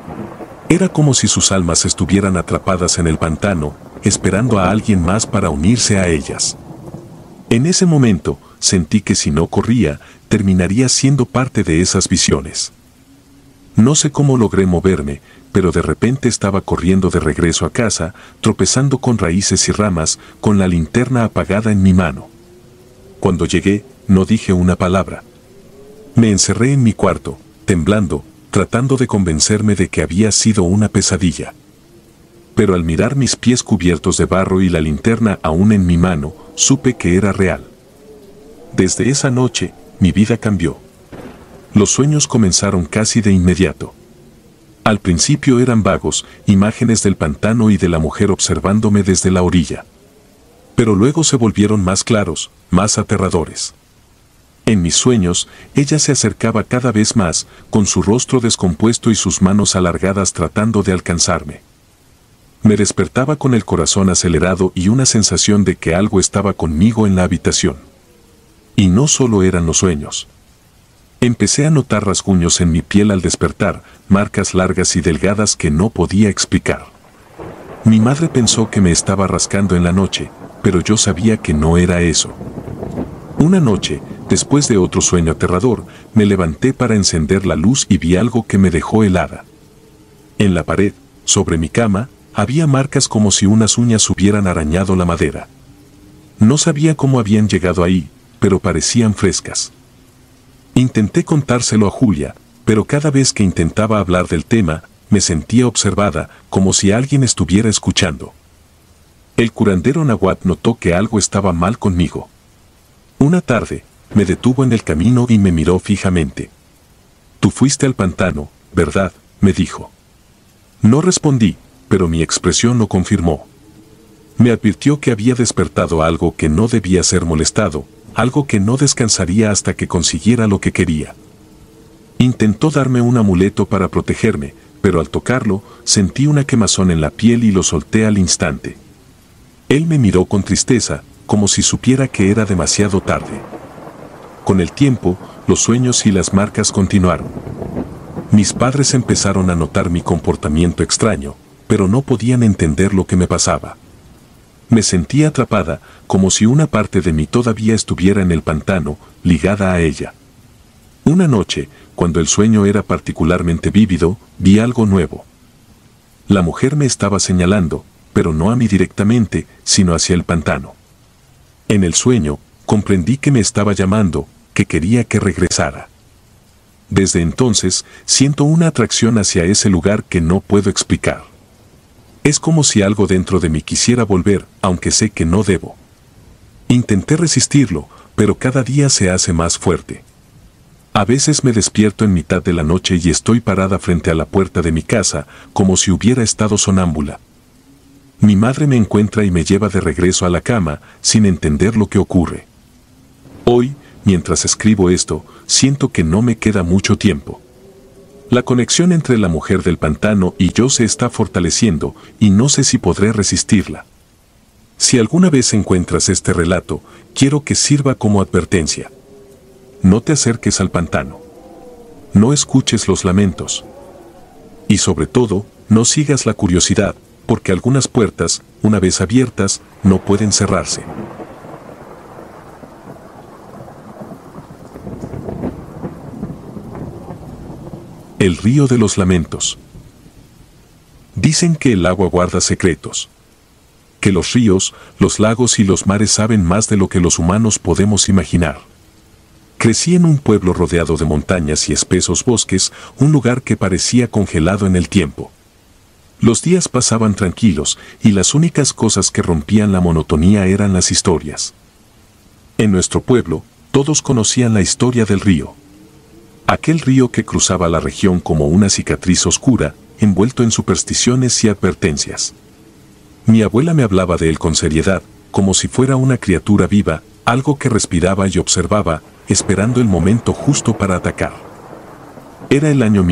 Era como si sus almas estuvieran atrapadas en el pantano, esperando a alguien más para unirse a ellas. En ese momento, sentí que si no corría, terminaría siendo parte de esas visiones. No sé cómo logré moverme, pero de repente estaba corriendo de regreso a casa, tropezando con raíces y ramas, con la linterna apagada en mi mano. Cuando llegué, no dije una palabra. Me encerré en mi cuarto, temblando, tratando de convencerme de que había sido una pesadilla. Pero al mirar mis pies cubiertos de barro y la linterna aún en mi mano, supe que era real. Desde esa noche, mi vida cambió. Los sueños comenzaron casi de inmediato. Al principio eran vagos, imágenes del pantano y de la mujer observándome desde la orilla. Pero luego se volvieron más claros, más aterradores. En mis sueños, ella se acercaba cada vez más, con su rostro descompuesto y sus manos alargadas tratando de alcanzarme. Me despertaba con el corazón acelerado y una sensación de que algo estaba conmigo en la habitación. Y no solo eran los sueños. Empecé a notar rasguños en mi piel al despertar, marcas largas y delgadas que no podía explicar. Mi madre pensó que me estaba rascando en la noche, pero yo sabía que no era eso. Una noche, después de otro sueño aterrador, me levanté para encender la luz y vi algo que me dejó helada. En la pared, sobre mi cama, había marcas como si unas uñas hubieran arañado la madera. No sabía cómo habían llegado ahí, pero parecían frescas. Intenté contárselo a Julia, pero cada vez que intentaba hablar del tema, me sentía observada, como si alguien estuviera escuchando. El curandero Nahuatl notó que algo estaba mal conmigo. Una tarde, me detuvo en el camino y me miró fijamente. «Tú fuiste al pantano, ¿verdad?», me dijo. No respondí, pero mi expresión lo confirmó. Me advirtió que había despertado algo que no debía ser molestado, algo que no descansaría hasta que consiguiera lo que quería. Intentó darme un amuleto para protegerme, pero al tocarlo, sentí una quemazón en la piel y lo solté al instante. Él me miró con tristeza, como si supiera que era demasiado tarde. Con el tiempo, los sueños y las marcas continuaron. Mis padres empezaron a notar mi comportamiento extraño, pero no podían entender lo que me pasaba. Me sentía atrapada, como si una parte de mí todavía estuviera en el pantano, ligada a ella. Una noche, cuando el sueño era particularmente vívido, vi algo nuevo. La mujer me estaba señalando, pero no a mí directamente, sino hacia el pantano. En el sueño, comprendí que me estaba llamando, que quería que regresara. Desde entonces, siento una atracción hacia ese lugar que no puedo explicar. Es como si algo dentro de mí quisiera volver, aunque sé que no debo. Intenté resistirlo, pero cada día se hace más fuerte. A veces me despierto en mitad de la noche y estoy parada frente a la puerta de mi casa, como si hubiera estado sonámbula. Mi madre me encuentra y me lleva de regreso a la cama, sin entender lo que ocurre. Hoy, mientras escribo esto, siento que no me queda mucho tiempo. La conexión entre la mujer del pantano y yo se está fortaleciendo y no sé si podré resistirla. Si alguna vez encuentras este relato, quiero que sirva como advertencia. No te acerques al pantano. No escuches los lamentos. Y sobre todo, no sigas la curiosidad, porque algunas puertas, una vez abiertas, no pueden cerrarse. El río de los lamentos. Dicen que el agua guarda secretos. Que los ríos, los lagos y los mares saben más de lo que los humanos podemos imaginar. Crecí en un pueblo rodeado de montañas y espesos bosques, un lugar que parecía congelado en el tiempo. Los días pasaban tranquilos y las únicas cosas que rompían la monotonía eran las historias. En nuestro pueblo, todos conocían la historia del río. Aquel río que cruzaba la región como una cicatriz oscura, envuelto en supersticiones y advertencias. Mi abuela me hablaba de él con seriedad, como si fuera una criatura viva, algo que respiraba y observaba, esperando el momento justo para atacar. Era el año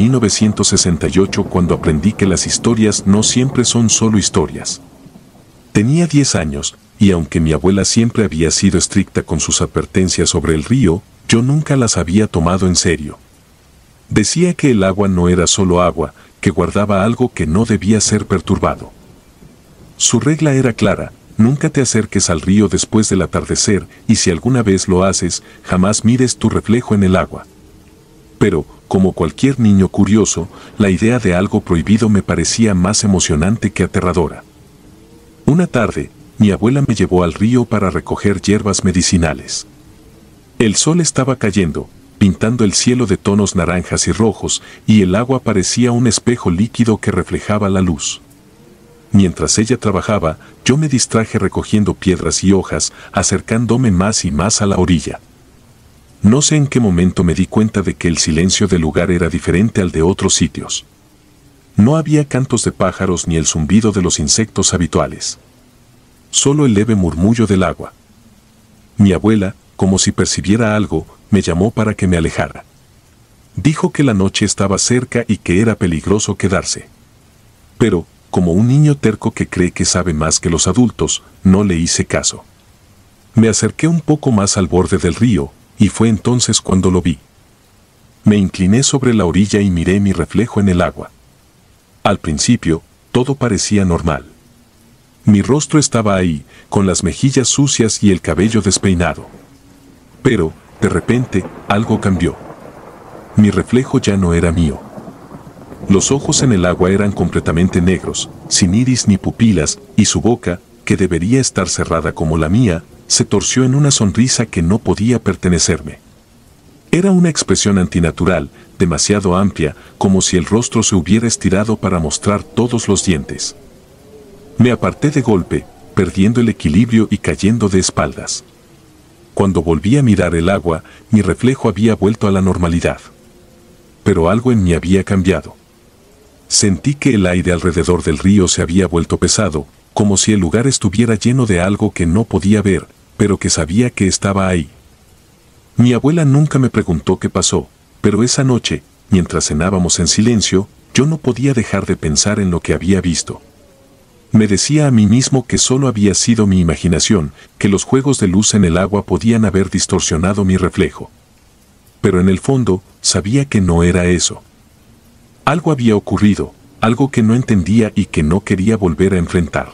1968 cuando aprendí que las historias no siempre son solo historias. Tenía 10 años, y aunque mi abuela siempre había sido estricta con sus advertencias sobre el río, yo nunca las había tomado en serio. Decía que el agua no era solo agua, que guardaba algo que no debía ser perturbado. Su regla era clara: nunca te acerques al río después del atardecer, y si alguna vez lo haces, jamás mires tu reflejo en el agua. Pero, como cualquier niño curioso, la idea de algo prohibido me parecía más emocionante que aterradora. Una tarde, mi abuela me llevó al río para recoger hierbas medicinales. El sol estaba cayendo, pintando el cielo de tonos naranjas y rojos, y el agua parecía un espejo líquido que reflejaba la luz. Mientras ella trabajaba, yo me distraje recogiendo piedras y hojas, acercándome más y más a la orilla. No sé en qué momento me di cuenta de que el silencio del lugar era diferente al de otros sitios. No había cantos de pájaros ni el zumbido de los insectos habituales. Solo el leve murmullo del agua. Mi abuela, como si percibiera algo, me llamó para que me alejara. Dijo que la noche estaba cerca y que era peligroso quedarse. Pero, como un niño terco que cree que sabe más que los adultos, no le hice caso. Me acerqué un poco más al borde del río, y fue entonces cuando lo vi. Me incliné sobre la orilla y miré mi reflejo en el agua. Al principio, todo parecía normal. Mi rostro estaba ahí, con las mejillas sucias y el cabello despeinado. Pero, de repente, algo cambió. Mi reflejo ya no era mío. Los ojos en el agua eran completamente negros, sin iris ni pupilas, y su boca, que debería estar cerrada como la mía, se torció en una sonrisa que no podía pertenecerme. Era una expresión antinatural, demasiado amplia, como si el rostro se hubiera estirado para mostrar todos los dientes. Me aparté de golpe, perdiendo el equilibrio y cayendo de espaldas. Cuando volví a mirar el agua, mi reflejo había vuelto a la normalidad. Pero algo en mí había cambiado. Sentí que el aire alrededor del río se había vuelto pesado, como si el lugar estuviera lleno de algo que no podía ver, pero que sabía que estaba ahí. Mi abuela nunca me preguntó qué pasó, pero esa noche, mientras cenábamos en silencio, yo no podía dejar de pensar en lo que había visto. Me decía a mí mismo que solo había sido mi imaginación, que los juegos de luz en el agua podían haber distorsionado mi reflejo. Pero en el fondo, sabía que no era eso. Algo había ocurrido, algo que no entendía y que no quería volver a enfrentar.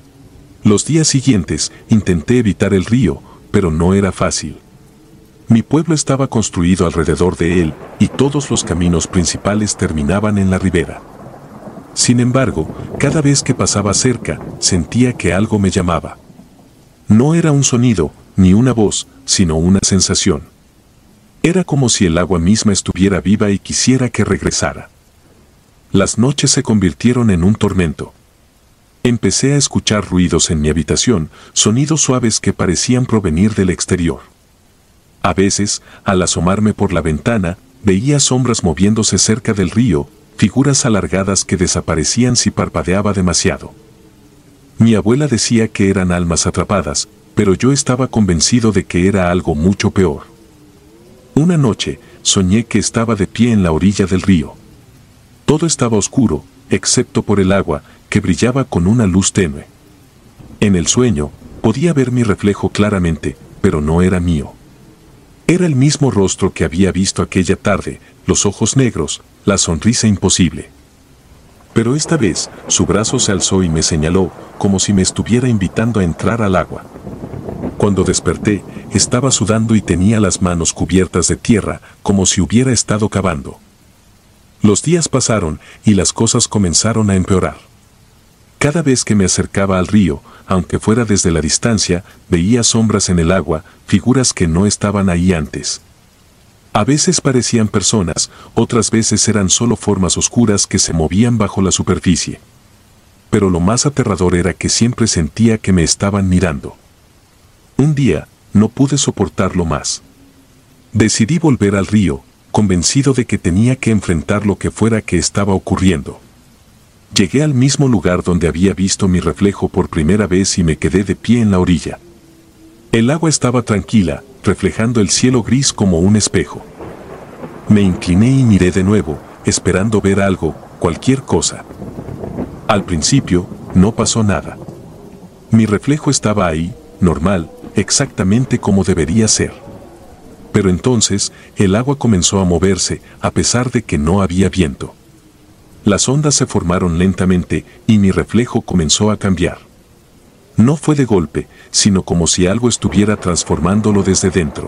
Los días siguientes, intenté evitar el río, pero no era fácil. Mi pueblo estaba construido alrededor de él, y todos los caminos principales terminaban en la ribera. Sin embargo, cada vez que pasaba cerca, sentía que algo me llamaba. No era un sonido, ni una voz, sino una sensación. Era como si el agua misma estuviera viva y quisiera que regresara. Las noches se convirtieron en un tormento. Empecé a escuchar ruidos en mi habitación, sonidos suaves que parecían provenir del exterior. A veces, al asomarme por la ventana, veía sombras moviéndose cerca del río, figuras alargadas que desaparecían si parpadeaba demasiado. Mi abuela decía que eran almas atrapadas, pero yo estaba convencido de que era algo mucho peor. Una noche, soñé que estaba de pie en la orilla del río. Todo estaba oscuro, excepto por el agua, que brillaba con una luz tenue. En el sueño, podía ver mi reflejo claramente, pero no era mío. Era el mismo rostro que había visto aquella tarde, los ojos negros, la sonrisa imposible. Pero esta vez, su brazo se alzó y me señaló, como si me estuviera invitando a entrar al agua. Cuando desperté, estaba sudando y tenía las manos cubiertas de tierra, como si hubiera estado cavando. Los días pasaron y las cosas comenzaron a empeorar. Cada vez que me acercaba al río, aunque fuera desde la distancia, veía sombras en el agua, figuras que no estaban ahí antes. A veces parecían personas, otras veces eran solo formas oscuras que se movían bajo la superficie. Pero lo más aterrador era que siempre sentía que me estaban mirando. Un día, no pude soportarlo más. Decidí volver al río, convencido de que tenía que enfrentar lo que fuera que estaba ocurriendo. Llegué al mismo lugar donde había visto mi reflejo por primera vez y me quedé de pie en la orilla. El agua estaba tranquila, reflejando el cielo gris como un espejo. Me incliné y miré de nuevo, esperando ver algo, cualquier cosa. Al principio, no pasó nada. Mi reflejo estaba ahí, normal, exactamente como debería ser. Pero entonces, el agua comenzó a moverse, a pesar de que no había viento. Las ondas se formaron lentamente y mi reflejo comenzó a cambiar. No fue de golpe, sino como si algo estuviera transformándolo desde dentro.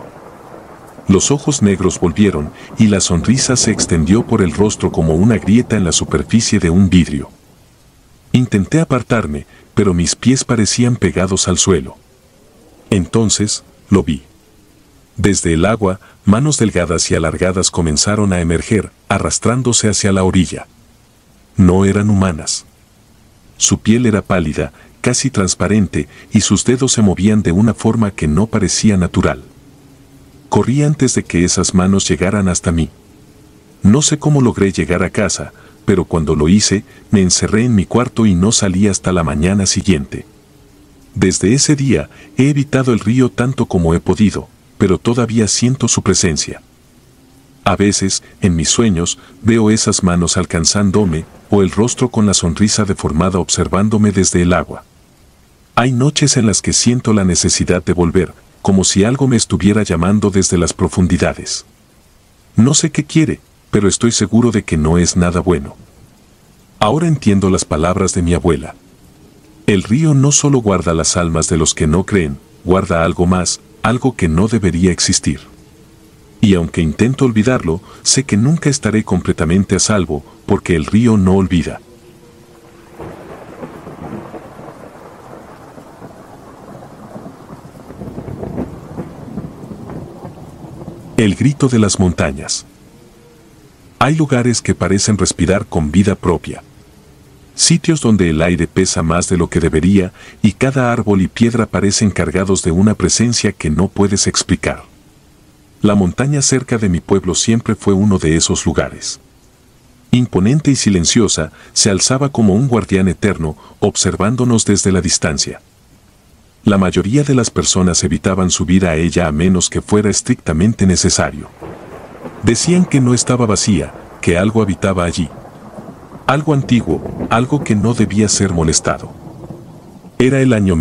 Los ojos negros volvieron y la sonrisa se extendió por el rostro como una grieta en la superficie de un vidrio. Intenté apartarme, pero mis pies parecían pegados al suelo. Entonces, lo vi. Desde el agua, manos delgadas y alargadas comenzaron a emerger, arrastrándose hacia la orilla. No eran humanas. Su piel era pálida, casi transparente, y sus dedos se movían de una forma que no parecía natural. Corrí antes de que esas manos llegaran hasta mí. No sé cómo logré llegar a casa, pero cuando lo hice, me encerré en mi cuarto y no salí hasta la mañana siguiente. Desde ese día, he evitado el río tanto como he podido, pero todavía siento su presencia. A veces, en mis sueños, veo esas manos alcanzándome, o el rostro con la sonrisa deformada observándome desde el agua. Hay noches en las que siento la necesidad de volver, como si algo me estuviera llamando desde las profundidades. No sé qué quiere, pero estoy seguro de que no es nada bueno. Ahora entiendo las palabras de mi abuela. El río no solo guarda las almas de los que no creen, guarda algo más, algo que no debería existir. Y aunque intento olvidarlo, sé que nunca estaré completamente a salvo, porque el río no olvida. El grito de las montañas. Hay lugares que parecen respirar con vida propia. Sitios donde el aire pesa más de lo que debería y cada árbol y piedra parecen cargados de una presencia que no puedes explicar. La montaña cerca de mi pueblo siempre fue uno de esos lugares. Imponente y silenciosa, se alzaba como un guardián eterno, observándonos desde la distancia. La mayoría de las personas evitaban subir a ella a menos que fuera estrictamente necesario. Decían que no estaba vacía, que algo habitaba allí. Algo antiguo, algo que no debía ser molestado. Era el año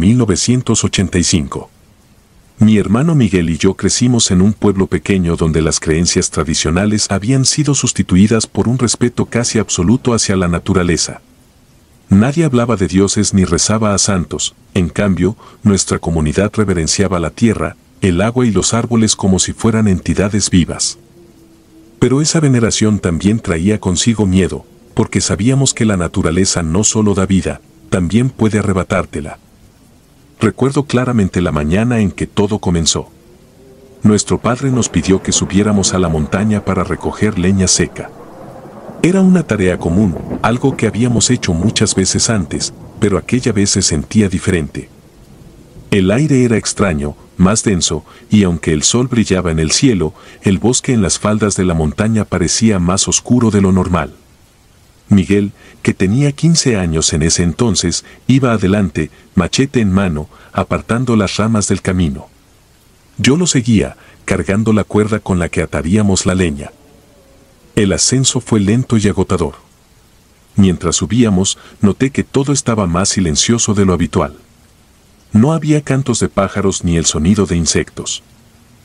1985. Mi hermano Miguel y yo crecimos en un pueblo pequeño donde las creencias tradicionales habían sido sustituidas por un respeto casi absoluto hacia la naturaleza. Nadie hablaba de dioses ni rezaba a santos, en cambio, nuestra comunidad reverenciaba la tierra, el agua y los árboles como si fueran entidades vivas. Pero esa veneración también traía consigo miedo, porque sabíamos que la naturaleza no solo da vida, también puede arrebatártela. Recuerdo claramente la mañana en que todo comenzó. Nuestro padre nos pidió que subiéramos a la montaña para recoger leña seca. Era una tarea común, algo que habíamos hecho muchas veces antes, pero aquella vez se sentía diferente. El aire era extraño, más denso, y aunque el sol brillaba en el cielo, el bosque en las faldas de la montaña parecía más oscuro de lo normal. Miguel, que tenía 15 años en ese entonces, iba adelante, machete en mano, apartando las ramas del camino. Yo lo seguía, cargando la cuerda con la que ataríamos la leña. El ascenso fue lento y agotador. Mientras subíamos, noté que todo estaba más silencioso de lo habitual. No había cantos de pájaros ni el sonido de insectos.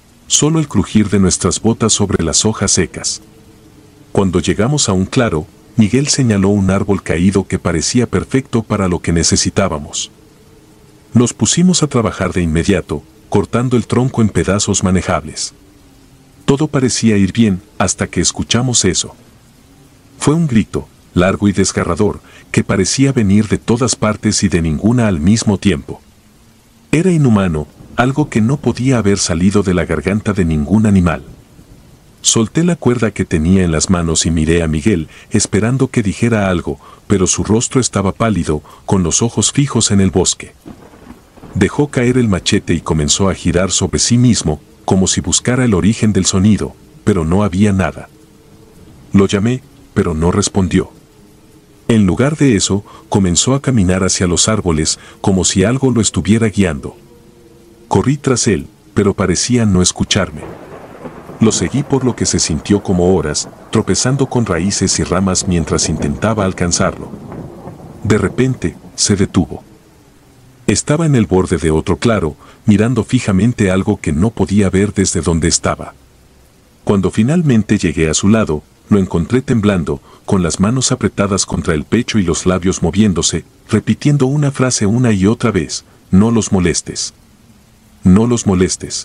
Solo el crujir de nuestras botas sobre las hojas secas. Cuando llegamos a un claro, Miguel señaló un árbol caído que parecía perfecto para lo que necesitábamos. Nos pusimos a trabajar de inmediato, cortando el tronco en pedazos manejables. Todo parecía ir bien hasta que escuchamos eso. Fue un grito, largo y desgarrador, que parecía venir de todas partes y de ninguna al mismo tiempo. Era inhumano, algo que no podía haber salido de la garganta de ningún animal. Solté la cuerda que tenía en las manos y miré a Miguel, esperando que dijera algo, pero su rostro estaba pálido, con los ojos fijos en el bosque. Dejó caer el machete y comenzó a girar sobre sí mismo, como si buscara el origen del sonido, pero no había nada. Lo llamé, pero no respondió. En lugar de eso, comenzó a caminar hacia los árboles, como si algo lo estuviera guiando. Corrí tras él, pero parecía no escucharme. Lo seguí por lo que se sintió como horas, tropezando con raíces y ramas mientras intentaba alcanzarlo. De repente, se detuvo. Estaba en el borde de otro claro, mirando fijamente algo que no podía ver desde donde estaba. Cuando finalmente llegué a su lado, lo encontré temblando, con las manos apretadas contra el pecho y los labios moviéndose, repitiendo una frase una y otra vez: «No los molestes. No los molestes».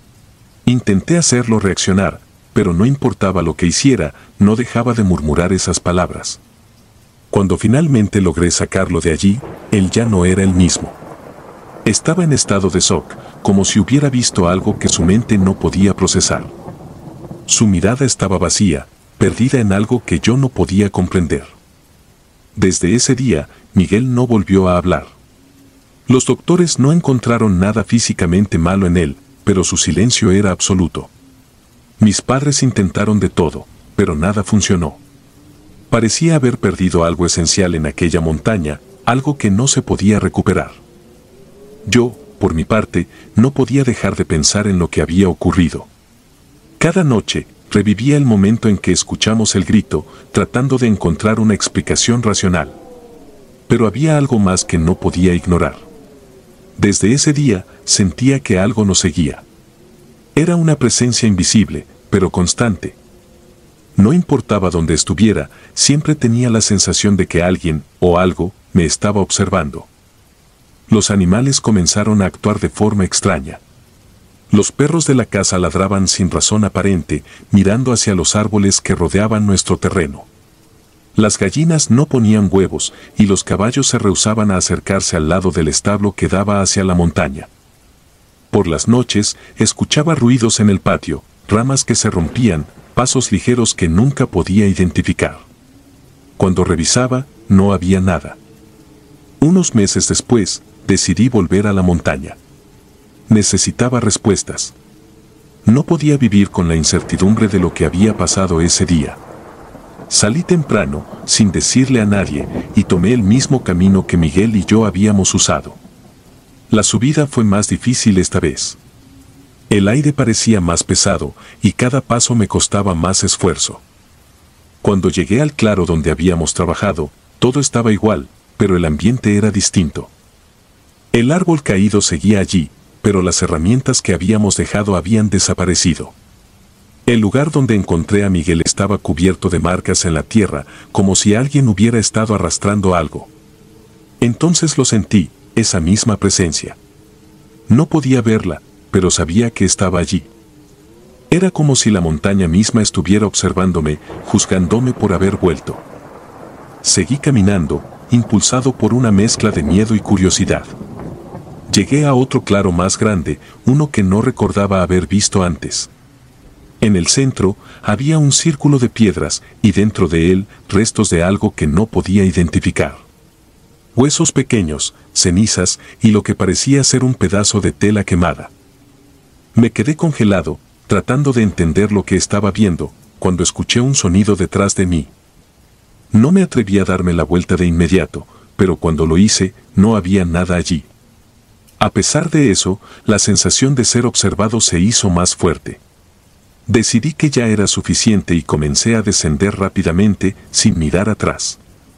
Intenté hacerlo reaccionar, pero no importaba lo que hiciera, no dejaba de murmurar esas palabras. Cuando finalmente logré sacarlo de allí, él ya no era el mismo. Estaba en estado de shock, como si hubiera visto algo que su mente no podía procesar. Su mirada estaba vacía, perdida en algo que yo no podía comprender. Desde ese día, Miguel no volvió a hablar. Los doctores no encontraron nada físicamente malo en él, pero su silencio era absoluto. Mis padres intentaron de todo, pero nada funcionó. Parecía haber perdido algo esencial en aquella montaña, algo que no se podía recuperar. Yo, por mi parte, no podía dejar de pensar en lo que había ocurrido. Cada noche, revivía el momento en que escuchamos el grito, tratando de encontrar una explicación racional. Pero había algo más que no podía ignorar. Desde ese día, sentía que algo nos seguía. Era una presencia invisible, pero constante. No importaba dónde estuviera, siempre tenía la sensación de que alguien, o algo, me estaba observando. Los animales comenzaron a actuar de forma extraña. Los perros de la casa ladraban sin razón aparente, mirando hacia los árboles que rodeaban nuestro terreno. Las gallinas no ponían huevos y los caballos se rehusaban a acercarse al lado del establo que daba hacia la montaña. Por las noches, escuchaba ruidos en el patio, ramas que se rompían, pasos ligeros que nunca podía identificar. Cuando revisaba, no había nada. Unos meses después, decidí volver a la montaña. Necesitaba respuestas. No podía vivir con la incertidumbre de lo que había pasado ese día. Salí temprano, sin decirle a nadie, y tomé el mismo camino que Miguel y yo habíamos usado. La subida fue más difícil esta vez. El aire parecía más pesado, y cada paso me costaba más esfuerzo. Cuando llegué al claro donde habíamos trabajado, todo estaba igual, pero el ambiente era distinto. El árbol caído seguía allí, pero las herramientas que habíamos dejado habían desaparecido. El lugar donde encontré a Miguel estaba cubierto de marcas en la tierra, como si alguien hubiera estado arrastrando algo. Entonces lo sentí, esa misma presencia. No podía verla, pero sabía que estaba allí. Era como si la montaña misma estuviera observándome, juzgándome por haber vuelto. Seguí caminando, impulsado por una mezcla de miedo y curiosidad. Llegué a otro claro más grande, uno que no recordaba haber visto antes. En el centro, había un círculo de piedras, y dentro de él, restos de algo que no podía identificar. Huesos pequeños, cenizas, y lo que parecía ser un pedazo de tela quemada. Me quedé congelado, tratando de entender lo que estaba viendo, cuando escuché un sonido detrás de mí. No me atreví a darme la vuelta de inmediato, pero cuando lo hice, no había nada allí. A pesar de eso, la sensación de ser observado se hizo más fuerte. Decidí que ya era suficiente y comencé a descender rápidamente, sin mirar atrás.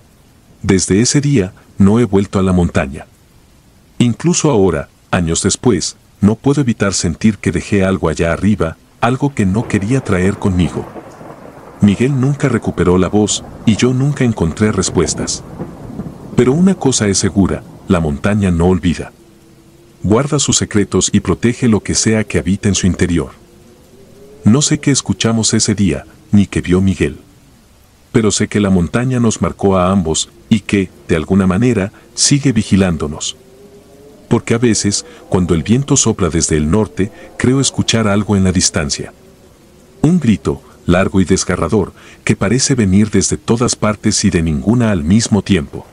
Desde ese día, no he vuelto a la montaña. Incluso ahora, años después, no puedo evitar sentir que dejé algo allá arriba, algo que no quería traer conmigo. Miguel nunca recuperó la voz y yo nunca encontré respuestas. Pero una cosa es segura, la montaña no olvida. Guarda sus secretos y protege lo que sea que habita en su interior. No sé qué escuchamos ese día, ni qué vio Miguel. Pero sé que la montaña nos marcó a ambos y que, de alguna manera, sigue vigilándonos. Porque a veces, cuando el viento sopla desde el norte, creo escuchar algo en la distancia. Un grito, largo y desgarrador, que parece venir desde todas partes y de ninguna al mismo tiempo.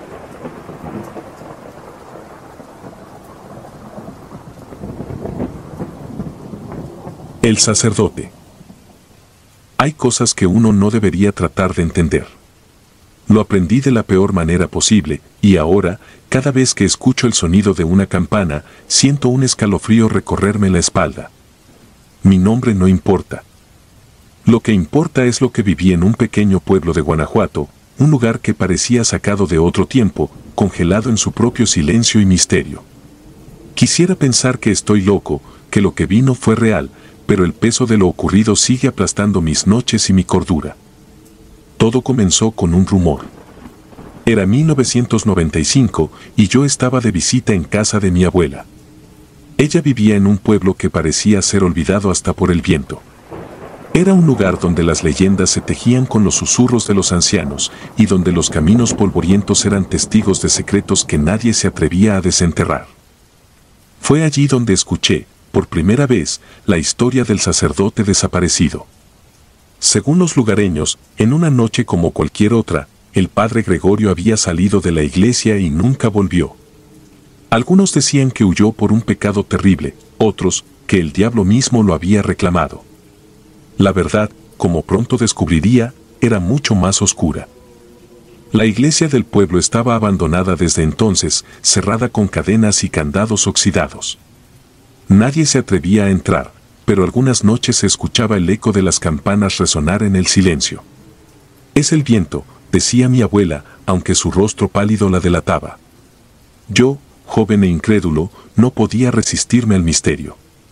El sacerdote. Hay cosas que uno no debería tratar de entender. Lo aprendí de la peor manera posible, y ahora, cada vez que escucho el sonido de una campana, siento un escalofrío recorrerme la espalda. Mi nombre no importa. Lo que importa es lo que viví en un pequeño pueblo de Guanajuato, un lugar que parecía sacado de otro tiempo, congelado en su propio silencio y misterio. Quisiera pensar que estoy loco, que lo que vi no fue real, pero el peso de lo ocurrido sigue aplastando mis noches y mi cordura. Todo comenzó con un rumor. Era 1995 y yo estaba de visita en casa de mi abuela. Ella vivía en un pueblo que parecía ser olvidado hasta por el viento. Era un lugar donde las leyendas se tejían con los susurros de los ancianos y donde los caminos polvorientos eran testigos de secretos que nadie se atrevía a desenterrar. Fue allí donde escuché, por primera vez, la historia del sacerdote desaparecido. Según los lugareños, en una noche como cualquier otra, el padre Gregorio había salido de la iglesia y nunca volvió. Algunos decían que huyó por un pecado terrible, otros, que el diablo mismo lo había reclamado. La verdad, como pronto descubriría, era mucho más oscura. La iglesia del pueblo estaba abandonada desde entonces, cerrada con cadenas y candados oxidados. Nadie se atrevía a entrar, pero algunas noches se escuchaba el eco de las campanas resonar en el silencio. Es el viento, decía mi abuela, aunque su rostro pálido la delataba. Yo, joven e incrédulo, no podía resistirme al misterio.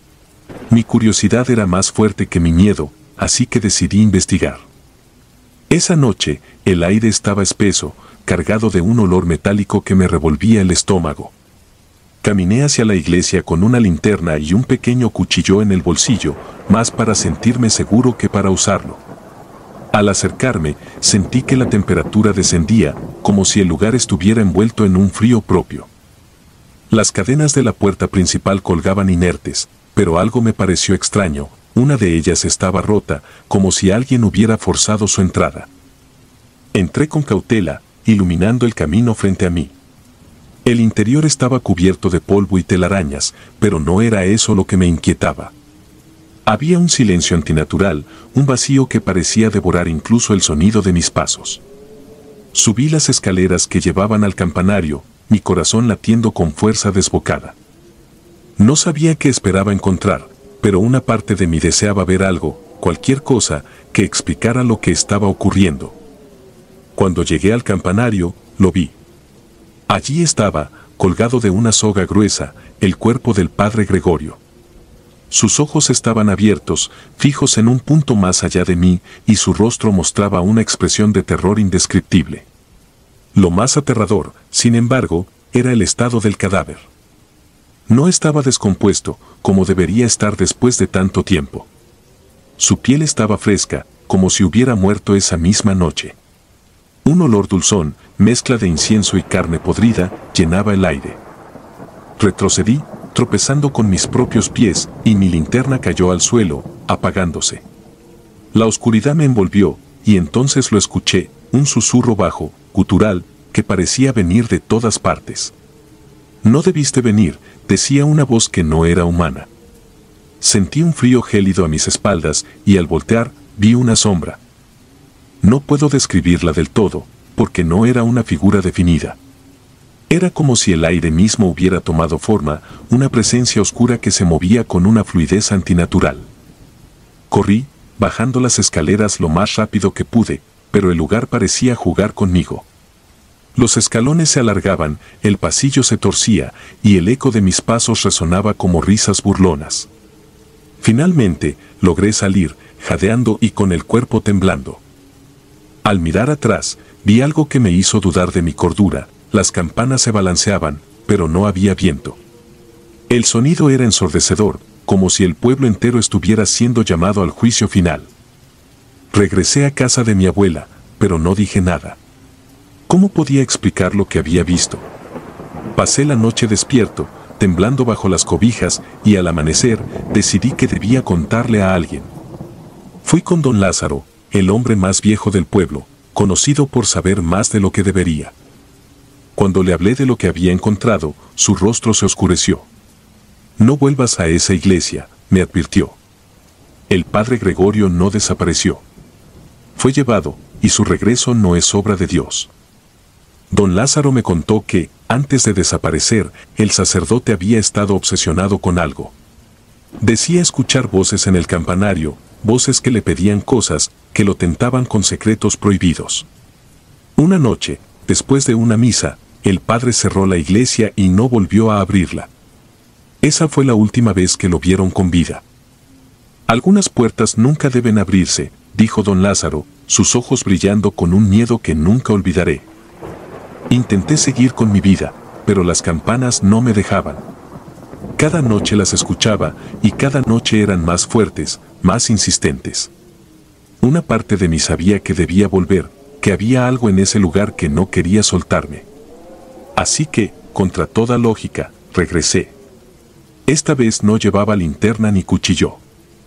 Mi curiosidad era más fuerte que mi miedo, así que decidí investigar. Esa noche, el aire estaba espeso, cargado de un olor metálico que me revolvía el estómago. Caminé hacia la iglesia con una linterna y un pequeño cuchillo en el bolsillo, más para sentirme seguro que para usarlo. Al acercarme, sentí que la temperatura descendía, como si el lugar estuviera envuelto en un frío propio. Las cadenas de la puerta principal colgaban inertes, pero algo me pareció extraño, una de ellas estaba rota, como si alguien hubiera forzado su entrada. Entré con cautela, iluminando el camino frente a mí. El interior estaba cubierto de polvo y telarañas, pero no era eso lo que me inquietaba. Había un silencio antinatural, un vacío que parecía devorar incluso el sonido de mis pasos. Subí las escaleras que llevaban al campanario, mi corazón latiendo con fuerza desbocada. No sabía qué esperaba encontrar, pero una parte de mí deseaba ver algo, cualquier cosa, que explicara lo que estaba ocurriendo. Cuando llegué al campanario, lo vi. Allí estaba, colgado de una soga gruesa, el cuerpo del padre Gregorio. Sus ojos estaban abiertos, fijos en un punto más allá de mí, y su rostro mostraba una expresión de terror indescriptible. Lo más aterrador, sin embargo, era el estado del cadáver. No estaba descompuesto, como debería estar después de tanto tiempo. Su piel estaba fresca, como si hubiera muerto esa misma noche. Un olor dulzón, mezcla de incienso y carne podrida, llenaba el aire. Retrocedí, tropezando con mis propios pies, y mi linterna cayó al suelo, apagándose. La oscuridad me envolvió, y entonces lo escuché, un susurro bajo, gutural, que parecía venir de todas partes. «No debiste venir», decía una voz que no era humana. Sentí un frío gélido a mis espaldas, y al voltear, vi una sombra. No puedo describirla del todo, porque no era una figura definida. Era como si el aire mismo hubiera tomado forma, una presencia oscura que se movía con una fluidez antinatural. Corrí, bajando las escaleras lo más rápido que pude, pero el lugar parecía jugar conmigo. Los escalones se alargaban, el pasillo se torcía, y el eco de mis pasos resonaba como risas burlonas. Finalmente, logré salir, jadeando y con el cuerpo temblando. Al mirar atrás, vi algo que me hizo dudar de mi cordura. Las campanas se balanceaban, pero no había viento. El sonido era ensordecedor, como si el pueblo entero estuviera siendo llamado al juicio final. Regresé a casa de mi abuela, pero no dije nada. ¿Cómo podía explicar lo que había visto? Pasé la noche despierto, temblando bajo las cobijas, y al amanecer decidí que debía contarle a alguien. Fui con don Lázaro, el hombre más viejo del pueblo, conocido por saber más de lo que debería. Cuando le hablé de lo que había encontrado, su rostro se oscureció. No vuelvas a esa iglesia, me advirtió. El padre Gregorio no desapareció. Fue llevado, y su regreso no es obra de Dios. Don Lázaro me contó que, antes de desaparecer, el sacerdote había estado obsesionado con algo. Decía escuchar voces en el campanario, voces que le pedían cosas, que lo tentaban con secretos prohibidos. Una noche, después de una misa, el padre cerró la iglesia y no volvió a abrirla. Esa fue la última vez que lo vieron con vida. Algunas puertas nunca deben abrirse, dijo don Lázaro, sus ojos brillando con un miedo que nunca olvidaré. Intenté seguir con mi vida, pero las campanas no me dejaban. Cada noche las escuchaba, y cada noche eran más fuertes, más insistentes. Una parte de mí sabía que debía volver, que había algo en ese lugar que no quería soltarme. Así que, contra toda lógica, regresé. Esta vez no llevaba linterna ni cuchillo.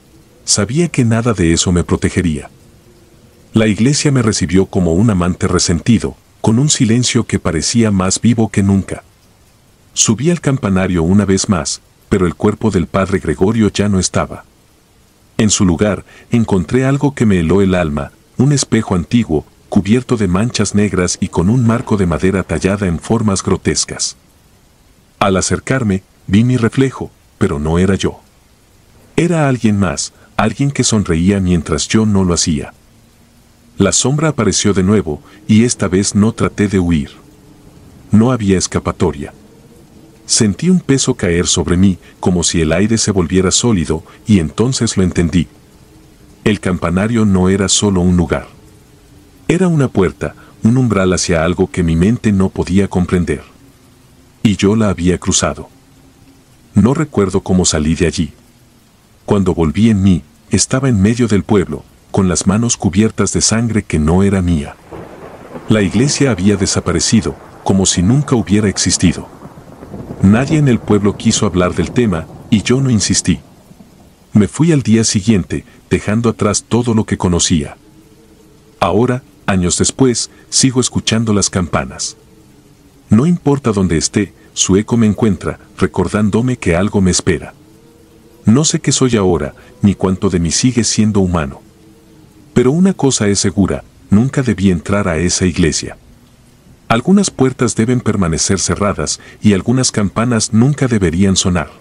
Sabía que nada de eso me protegería. La iglesia me recibió como un amante resentido, con un silencio que parecía más vivo que nunca. Subí al campanario una vez más, pero el cuerpo del padre Gregorio ya no estaba. En su lugar, encontré algo que me heló el alma, un espejo antiguo, cubierto de manchas negras y con un marco de madera tallada en formas grotescas. Al acercarme, vi mi reflejo, pero no era yo. Era alguien más, alguien que sonreía mientras yo no lo hacía. La sombra apareció de nuevo, y esta vez no traté de huir. No había escapatoria. Sentí un peso caer sobre mí, como si el aire se volviera sólido, y entonces lo entendí. El campanario no era solo un lugar. Era una puerta, un umbral hacia algo que mi mente no podía comprender. Y yo la había cruzado. No recuerdo cómo salí de allí. Cuando volví en mí, estaba en medio del pueblo, con las manos cubiertas de sangre que no era mía. La iglesia había desaparecido, como si nunca hubiera existido. Nadie en el pueblo quiso hablar del tema, y yo no insistí. Me fui al día siguiente, dejando atrás todo lo que conocía. Ahora, años después, sigo escuchando las campanas. No importa dónde esté, su eco me encuentra, recordándome que algo me espera. No sé qué soy ahora, ni cuánto de mí sigue siendo humano. Pero una cosa es segura, nunca debí entrar a esa iglesia. Algunas puertas deben permanecer cerradas y algunas campanas nunca deberían sonar.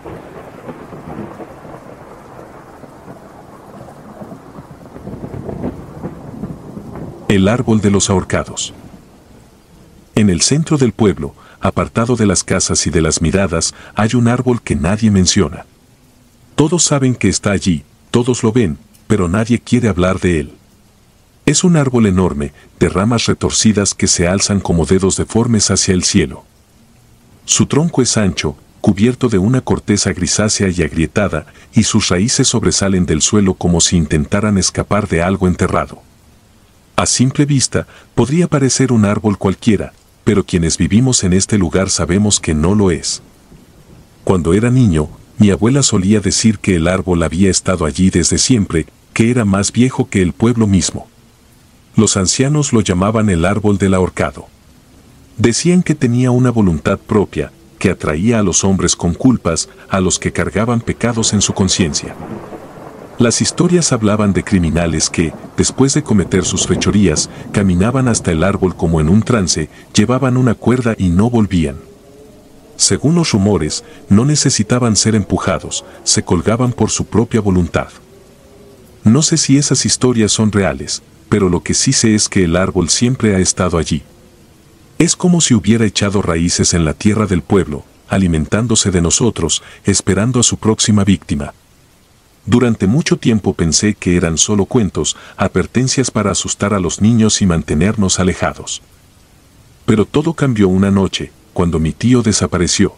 El árbol de los ahorcados. En el centro del pueblo, apartado de las casas y de las miradas, hay un árbol que nadie menciona. Todos saben que está allí, todos lo ven, pero nadie quiere hablar de él. Es un árbol enorme, de ramas retorcidas que se alzan como dedos deformes hacia el cielo. Su tronco es ancho, cubierto de una corteza grisácea y agrietada, y sus raíces sobresalen del suelo como si intentaran escapar de algo enterrado. A simple vista, podría parecer un árbol cualquiera, pero quienes vivimos en este lugar sabemos que no lo es. Cuando era niño, mi abuela solía decir que el árbol había estado allí desde siempre, que era más viejo que el pueblo mismo. Los ancianos lo llamaban el árbol del ahorcado. Decían que tenía una voluntad propia, que atraía a los hombres con culpas, a los que cargaban pecados en su conciencia. Las historias hablaban de criminales que, después de cometer sus fechorías, caminaban hasta el árbol como en un trance, llevaban una cuerda y no volvían. Según los rumores, no necesitaban ser empujados, se colgaban por su propia voluntad. No sé si esas historias son reales, pero lo que sí sé es que el árbol siempre ha estado allí. Es como si hubiera echado raíces en la tierra del pueblo, alimentándose de nosotros, esperando a su próxima víctima. Durante mucho tiempo pensé que eran solo cuentos, advertencias para asustar a los niños y mantenernos alejados. Pero todo cambió una noche, cuando mi tío desapareció.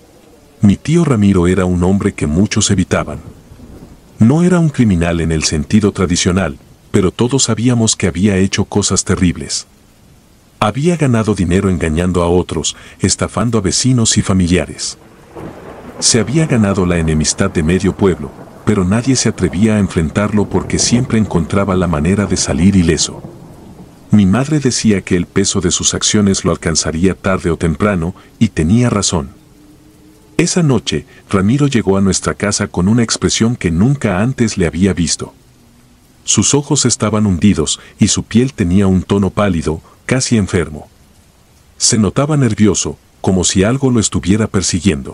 Mi tío Ramiro era un hombre que muchos evitaban. No era un criminal en el sentido tradicional, pero todos sabíamos que había hecho cosas terribles. Había ganado dinero engañando a otros, estafando a vecinos y familiares. Se había ganado la enemistad de medio pueblo, pero nadie se atrevía a enfrentarlo porque siempre encontraba la manera de salir ileso. Mi madre decía que el peso de sus acciones lo alcanzaría tarde o temprano, y tenía razón. Esa noche, Ramiro llegó a nuestra casa con una expresión que nunca antes le había visto. Sus ojos estaban hundidos y su piel tenía un tono pálido, casi enfermo. Se notaba nervioso, como si algo lo estuviera persiguiendo.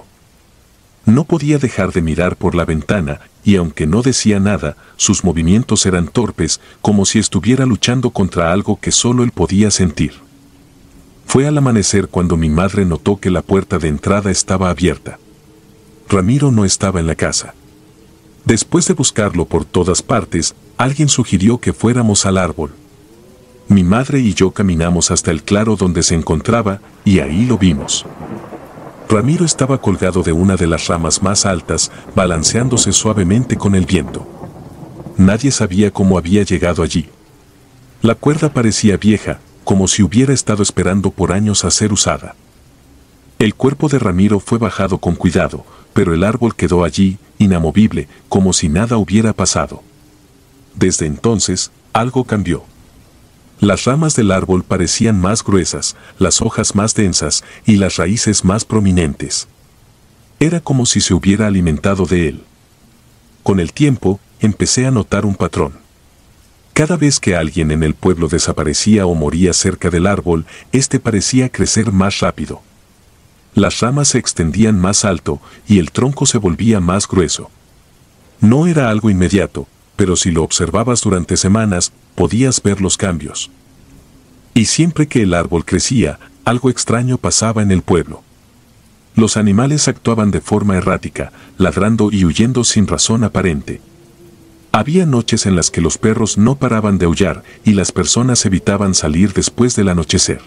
No podía dejar de mirar por la ventana, y aunque no decía nada, sus movimientos eran torpes, como si estuviera luchando contra algo que solo él podía sentir. Fue al amanecer cuando mi madre notó que la puerta de entrada estaba abierta. Ramiro no estaba en la casa. Después de buscarlo por todas partes, alguien sugirió que fuéramos al árbol. Mi madre y yo caminamos hasta el claro donde se encontraba, y ahí lo vimos. Ramiro estaba colgado de una de las ramas más altas, balanceándose suavemente con el viento. Nadie sabía cómo había llegado allí. La cuerda parecía vieja, como si hubiera estado esperando por años a ser usada. El cuerpo de Ramiro fue bajado con cuidado, pero el árbol quedó allí, inamovible, como si nada hubiera pasado. Desde entonces, algo cambió. Las ramas del árbol parecían más gruesas, las hojas más densas y las raíces más prominentes. Era como si se hubiera alimentado de él. Con el tiempo, empecé a notar un patrón. Cada vez que alguien en el pueblo desaparecía o moría cerca del árbol, este parecía crecer más rápido. Las ramas se extendían más alto y el tronco se volvía más grueso. No era algo inmediato, pero si lo observabas durante semanas, podías ver los cambios. Y siempre que el árbol crecía, algo extraño pasaba en el pueblo. Los animales actuaban de forma errática, ladrando y huyendo sin razón aparente. Había noches en las que los perros no paraban de aullar y las personas evitaban salir después del anochecer.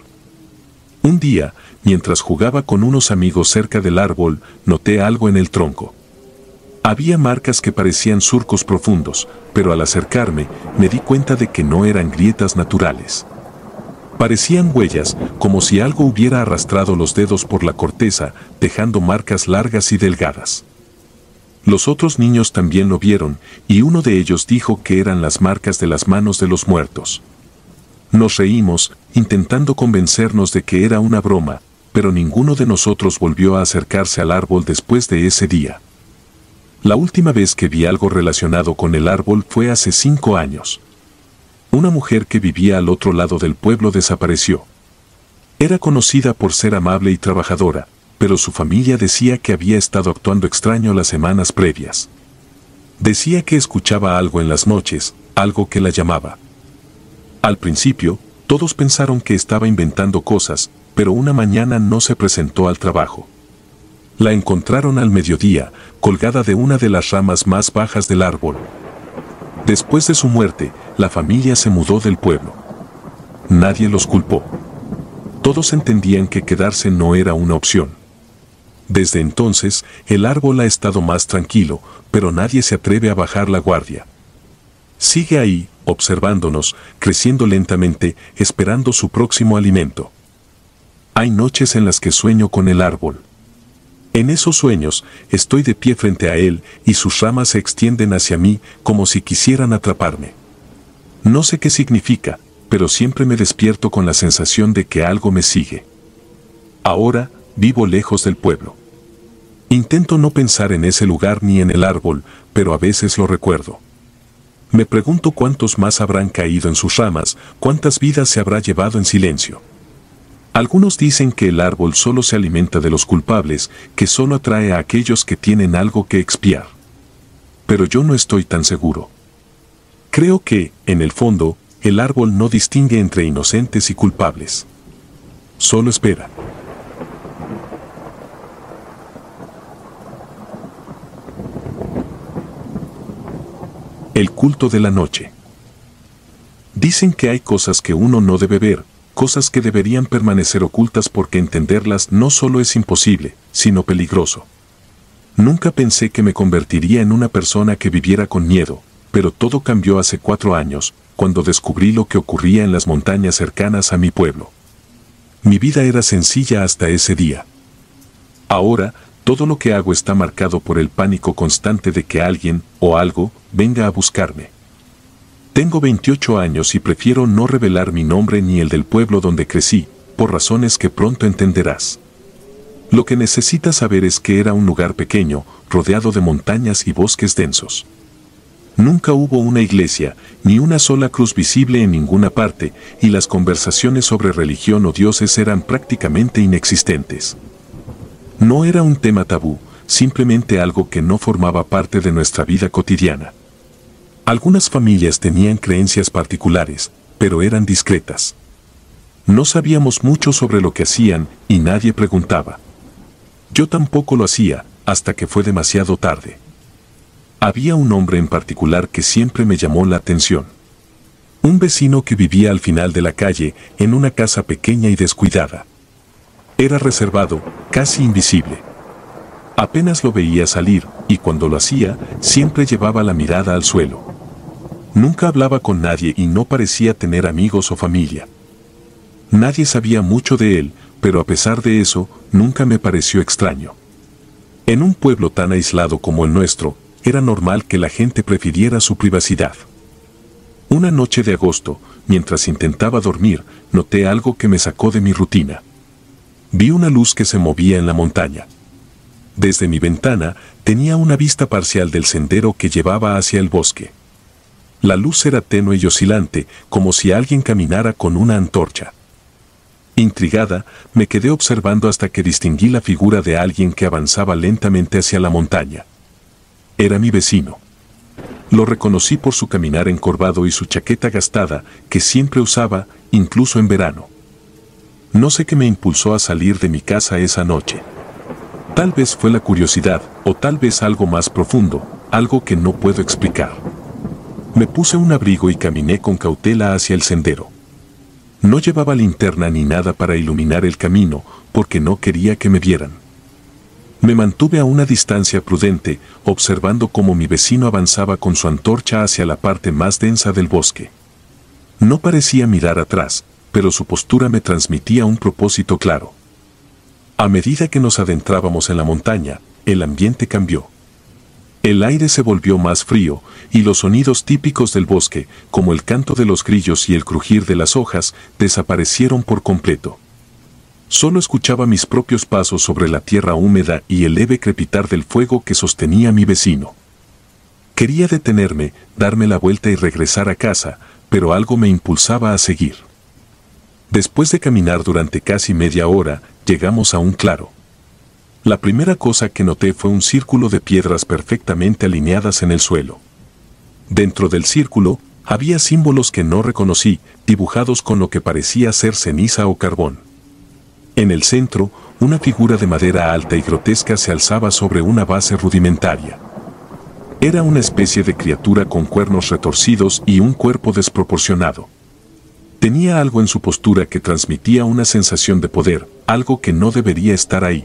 Un día, mientras jugaba con unos amigos cerca del árbol, noté algo en el tronco. Había marcas que parecían surcos profundos, pero al acercarme, me di cuenta de que no eran grietas naturales. Parecían huellas, como si algo hubiera arrastrado los dedos por la corteza, dejando marcas largas y delgadas. Los otros niños también lo vieron, y uno de ellos dijo que eran las marcas de las manos de los muertos. Nos reímos, intentando convencernos de que era una broma, pero ninguno de nosotros volvió a acercarse al árbol después de ese día. La última vez que vi algo relacionado con el árbol fue hace 5 años. Una mujer que vivía al otro lado del pueblo desapareció. Era conocida por ser amable y trabajadora, pero su familia decía que había estado actuando extraño las semanas previas. Decía que escuchaba algo en las noches, algo que la llamaba. Al principio, todos pensaron que estaba inventando cosas, pero una mañana no se presentó al trabajo. La encontraron al mediodía, colgada de una de las ramas más bajas del árbol. Después de su muerte, la familia se mudó del pueblo. Nadie los culpó. Todos entendían que quedarse no era una opción. Desde entonces, el árbol ha estado más tranquilo, pero nadie se atreve a bajar la guardia. Sigue ahí, observándonos, creciendo lentamente, esperando su próximo alimento. Hay noches en las que sueño con el árbol. En esos sueños, estoy de pie frente a él y sus ramas se extienden hacia mí como si quisieran atraparme. No sé qué significa, pero siempre me despierto con la sensación de que algo me sigue. Ahora, vivo lejos del pueblo. Intento no pensar en ese lugar ni en el árbol, pero a veces lo recuerdo. Me pregunto cuántos más habrán caído en sus ramas, cuántas vidas se habrá llevado en silencio. Algunos dicen que el árbol solo se alimenta de los culpables, que solo atrae a aquellos que tienen algo que expiar. Pero yo no estoy tan seguro. Creo que, en el fondo, el árbol no distingue entre inocentes y culpables. Solo espera. El culto de la noche. Dicen que hay cosas que uno no debe ver, cosas que deberían permanecer ocultas porque entenderlas no solo es imposible, sino peligroso. Nunca pensé que me convertiría en una persona que viviera con miedo, pero todo cambió hace 4 años, cuando descubrí lo que ocurría en las montañas cercanas a mi pueblo. Mi vida era sencilla hasta ese día. Ahora, todo lo que hago está marcado por el pánico constante de que alguien, o algo, venga a buscarme. Tengo 28 años y prefiero no revelar mi nombre ni el del pueblo donde crecí, por razones que pronto entenderás. Lo que necesitas saber es que era un lugar pequeño, rodeado de montañas y bosques densos. Nunca hubo una iglesia, ni una sola cruz visible en ninguna parte, y las conversaciones sobre religión o dioses eran prácticamente inexistentes. No era un tema tabú, simplemente algo que no formaba parte de nuestra vida cotidiana. Algunas familias tenían creencias particulares, pero eran discretas. No sabíamos mucho sobre lo que hacían y nadie preguntaba. Yo tampoco lo hacía, hasta que fue demasiado tarde. Había un hombre en particular que siempre me llamó la atención. Un vecino que vivía al final de la calle, en una casa pequeña y descuidada. Era reservado, casi invisible. Apenas lo veía salir, y cuando lo hacía, siempre llevaba la mirada al suelo. Nunca hablaba con nadie y no parecía tener amigos o familia. Nadie sabía mucho de él, pero a pesar de eso, nunca me pareció extraño. En un pueblo tan aislado como el nuestro, era normal que la gente prefiriera su privacidad. Una noche de agosto, mientras intentaba dormir, noté algo que me sacó de mi rutina. Vi una luz que se movía en la montaña. Desde mi ventana, tenía una vista parcial del sendero que llevaba hacia el bosque. La luz era tenue y oscilante, como si alguien caminara con una antorcha. Intrigada, me quedé observando hasta que distinguí la figura de alguien que avanzaba lentamente hacia la montaña. Era mi vecino. Lo reconocí por su caminar encorvado y su chaqueta gastada, que siempre usaba, incluso en verano. No sé qué me impulsó a salir de mi casa esa noche. Tal vez fue la curiosidad, o tal vez algo más profundo, algo que no puedo explicar. Me puse un abrigo y caminé con cautela hacia el sendero. No llevaba linterna ni nada para iluminar el camino, porque no quería que me vieran. Me mantuve a una distancia prudente, observando cómo mi vecino avanzaba con su antorcha hacia la parte más densa del bosque. No parecía mirar atrás, pero su postura me transmitía un propósito claro. A medida que nos adentrábamos en la montaña, el ambiente cambió. El aire se volvió más frío, y los sonidos típicos del bosque, como el canto de los grillos y el crujir de las hojas, desaparecieron por completo. Solo escuchaba mis propios pasos sobre la tierra húmeda y el leve crepitar del fuego que sostenía mi vecino. Quería detenerme, darme la vuelta y regresar a casa, pero algo me impulsaba a seguir. Después de caminar durante casi media hora, llegamos a un claro. La primera cosa que noté fue un círculo de piedras perfectamente alineadas en el suelo. Dentro del círculo, había símbolos que no reconocí, dibujados con lo que parecía ser ceniza o carbón. En el centro, una figura de madera alta y grotesca se alzaba sobre una base rudimentaria. Era una especie de criatura con cuernos retorcidos y un cuerpo desproporcionado. Tenía algo en su postura que transmitía una sensación de poder, algo que no debería estar ahí.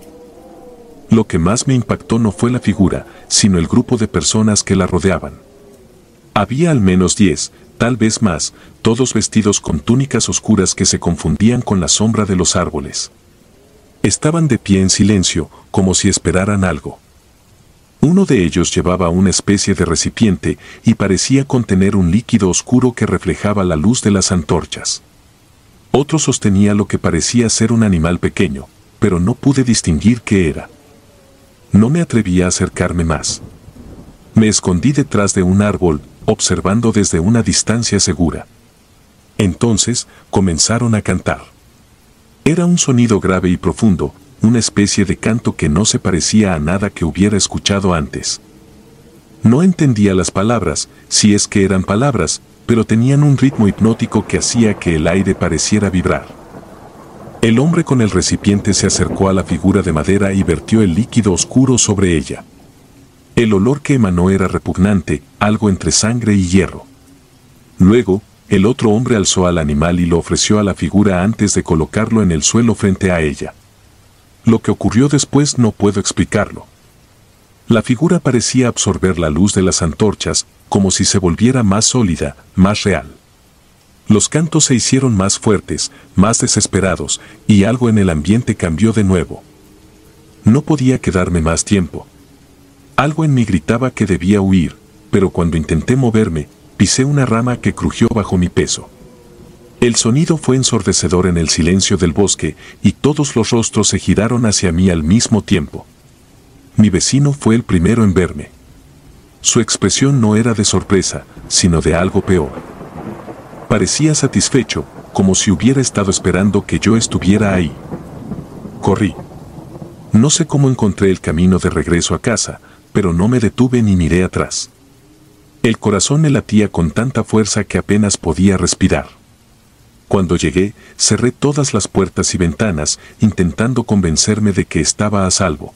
Lo que más me impactó no fue la figura, sino el grupo de personas que la rodeaban. Había al menos 10, tal vez más, todos vestidos con túnicas oscuras que se confundían con la sombra de los árboles. Estaban de pie en silencio, como si esperaran algo. Uno de ellos llevaba una especie de recipiente y parecía contener un líquido oscuro que reflejaba la luz de las antorchas. Otro sostenía lo que parecía ser un animal pequeño, pero no pude distinguir qué era. No me atreví a acercarme más. Me escondí detrás de un árbol, observando desde una distancia segura. Entonces, comenzaron a cantar. Era un sonido grave y profundo, una especie de canto que no se parecía a nada que hubiera escuchado antes. No entendía las palabras, si es que eran palabras, pero tenían un ritmo hipnótico que hacía que el aire pareciera vibrar. El hombre con el recipiente se acercó a la figura de madera y vertió el líquido oscuro sobre ella. El olor que emanó era repugnante, algo entre sangre y hierro. Luego, el otro hombre alzó al animal y lo ofreció a la figura antes de colocarlo en el suelo frente a ella. Lo que ocurrió después no puedo explicarlo. La figura parecía absorber la luz de las antorchas, como si se volviera más sólida, más real. Los cantos se hicieron más fuertes, más desesperados, y algo en el ambiente cambió de nuevo. No podía quedarme más tiempo. Algo en mí gritaba que debía huir, pero cuando intenté moverme, pisé una rama que crujió bajo mi peso. El sonido fue ensordecedor en el silencio del bosque, y todos los rostros se giraron hacia mí al mismo tiempo. Mi vecino fue el primero en verme. Su expresión no era de sorpresa, sino de algo peor. Parecía satisfecho, como si hubiera estado esperando que yo estuviera ahí. Corrí. No sé cómo encontré el camino de regreso a casa, pero no me detuve ni miré atrás. El corazón me latía con tanta fuerza que apenas podía respirar. Cuando llegué, cerré todas las puertas y ventanas, intentando convencerme de que estaba a salvo.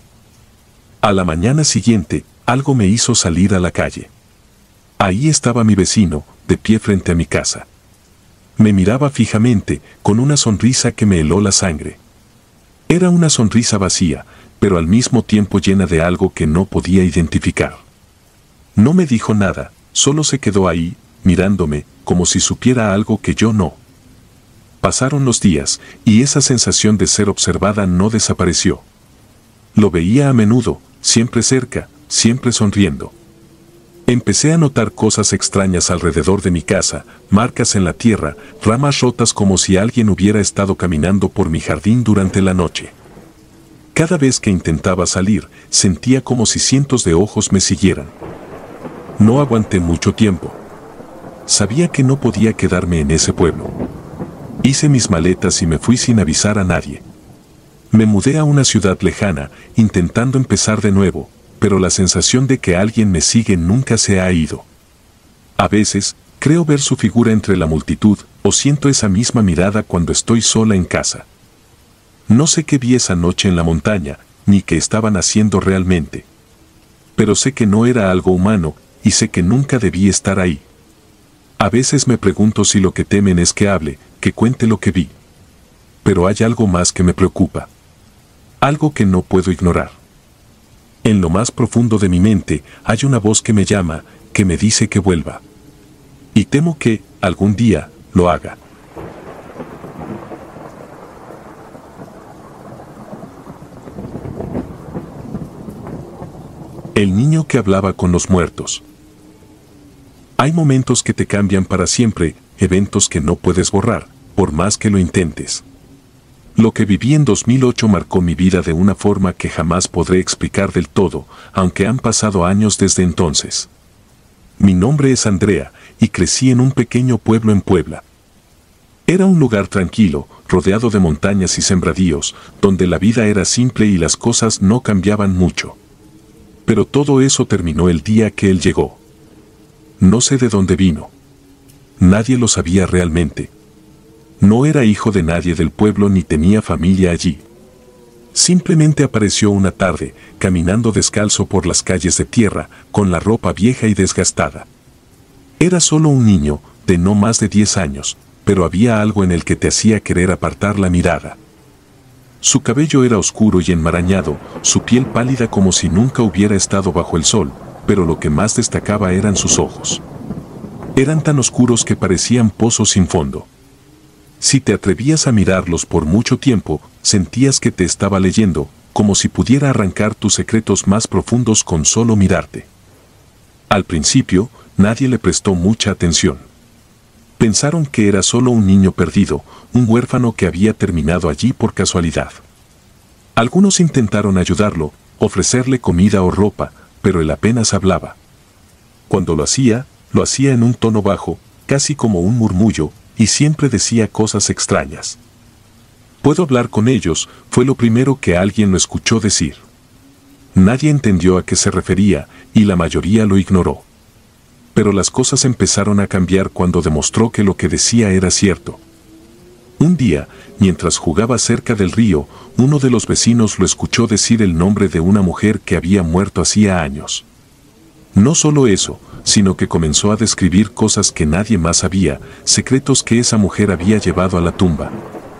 A la mañana siguiente, algo me hizo salir a la calle. Ahí estaba mi vecino, de pie frente a mi casa. Me miraba fijamente, con una sonrisa que me heló la sangre. Era una sonrisa vacía, pero al mismo tiempo llena de algo que no podía identificar. No me dijo nada, solo se quedó ahí, mirándome, como si supiera algo que yo no. Pasaron los días, y esa sensación de ser observada no desapareció. Lo veía a menudo, siempre cerca, siempre sonriendo. Empecé a notar cosas extrañas alrededor de mi casa, marcas en la tierra, ramas rotas como si alguien hubiera estado caminando por mi jardín durante la noche. Cada vez que intentaba salir, sentía como si cientos de ojos me siguieran. No aguanté mucho tiempo. Sabía que no podía quedarme en ese pueblo. Hice mis maletas y me fui sin avisar a nadie. Me mudé a una ciudad lejana, intentando empezar de nuevo, pero la sensación de que alguien me sigue nunca se ha ido. A veces, creo ver su figura entre la multitud, o siento esa misma mirada cuando estoy sola en casa. No sé qué vi esa noche en la montaña, ni qué estaban haciendo realmente. Pero sé que no era algo humano, y sé que nunca debí estar ahí. A veces me pregunto si lo que temen es que hable, que cuente lo que vi. Pero hay algo más que me preocupa. Algo que no puedo ignorar. En lo más profundo de mi mente hay una voz que me llama, que me dice que vuelva. Y temo que, algún día, lo haga. El niño que hablaba con los muertos. Hay momentos que te cambian para siempre, eventos que no puedes borrar, por más que lo intentes. Lo que viví en 2008 marcó mi vida de una forma que jamás podré explicar del todo, aunque han pasado años desde entonces. Mi nombre es Andrea, y crecí en un pequeño pueblo en Puebla. Era un lugar tranquilo, rodeado de montañas y sembradíos, donde la vida era simple y las cosas no cambiaban mucho. Pero todo eso terminó el día que él llegó. No sé de dónde vino. Nadie lo sabía realmente. No era hijo de nadie del pueblo ni tenía familia allí. Simplemente apareció una tarde, caminando descalzo por las calles de tierra, con la ropa vieja y desgastada. Era solo un niño, de no más de 10 años, pero había algo en el que te hacía querer apartar la mirada. Su cabello era oscuro y enmarañado, su piel pálida como si nunca hubiera estado bajo el sol, pero lo que más destacaba eran sus ojos. Eran tan oscuros que parecían pozos sin fondo. Si te atrevías a mirarlos por mucho tiempo, sentías que te estaba leyendo, como si pudiera arrancar tus secretos más profundos con solo mirarte. Al principio, nadie le prestó mucha atención. Pensaron que era solo un niño perdido, un huérfano que había terminado allí por casualidad. Algunos intentaron ayudarlo, ofrecerle comida o ropa, pero él apenas hablaba. Cuando lo hacía en un tono bajo, casi como un murmullo, y siempre decía cosas extrañas. «Puedo hablar con ellos», fue lo primero que alguien lo escuchó decir. Nadie entendió a qué se refería, y la mayoría lo ignoró. Pero las cosas empezaron a cambiar cuando demostró que lo que decía era cierto. Un día, mientras jugaba cerca del río, uno de los vecinos lo escuchó decir el nombre de una mujer que había muerto hacía años. No solo eso, sino que comenzó a describir cosas que nadie más sabía, secretos que esa mujer había llevado a la tumba.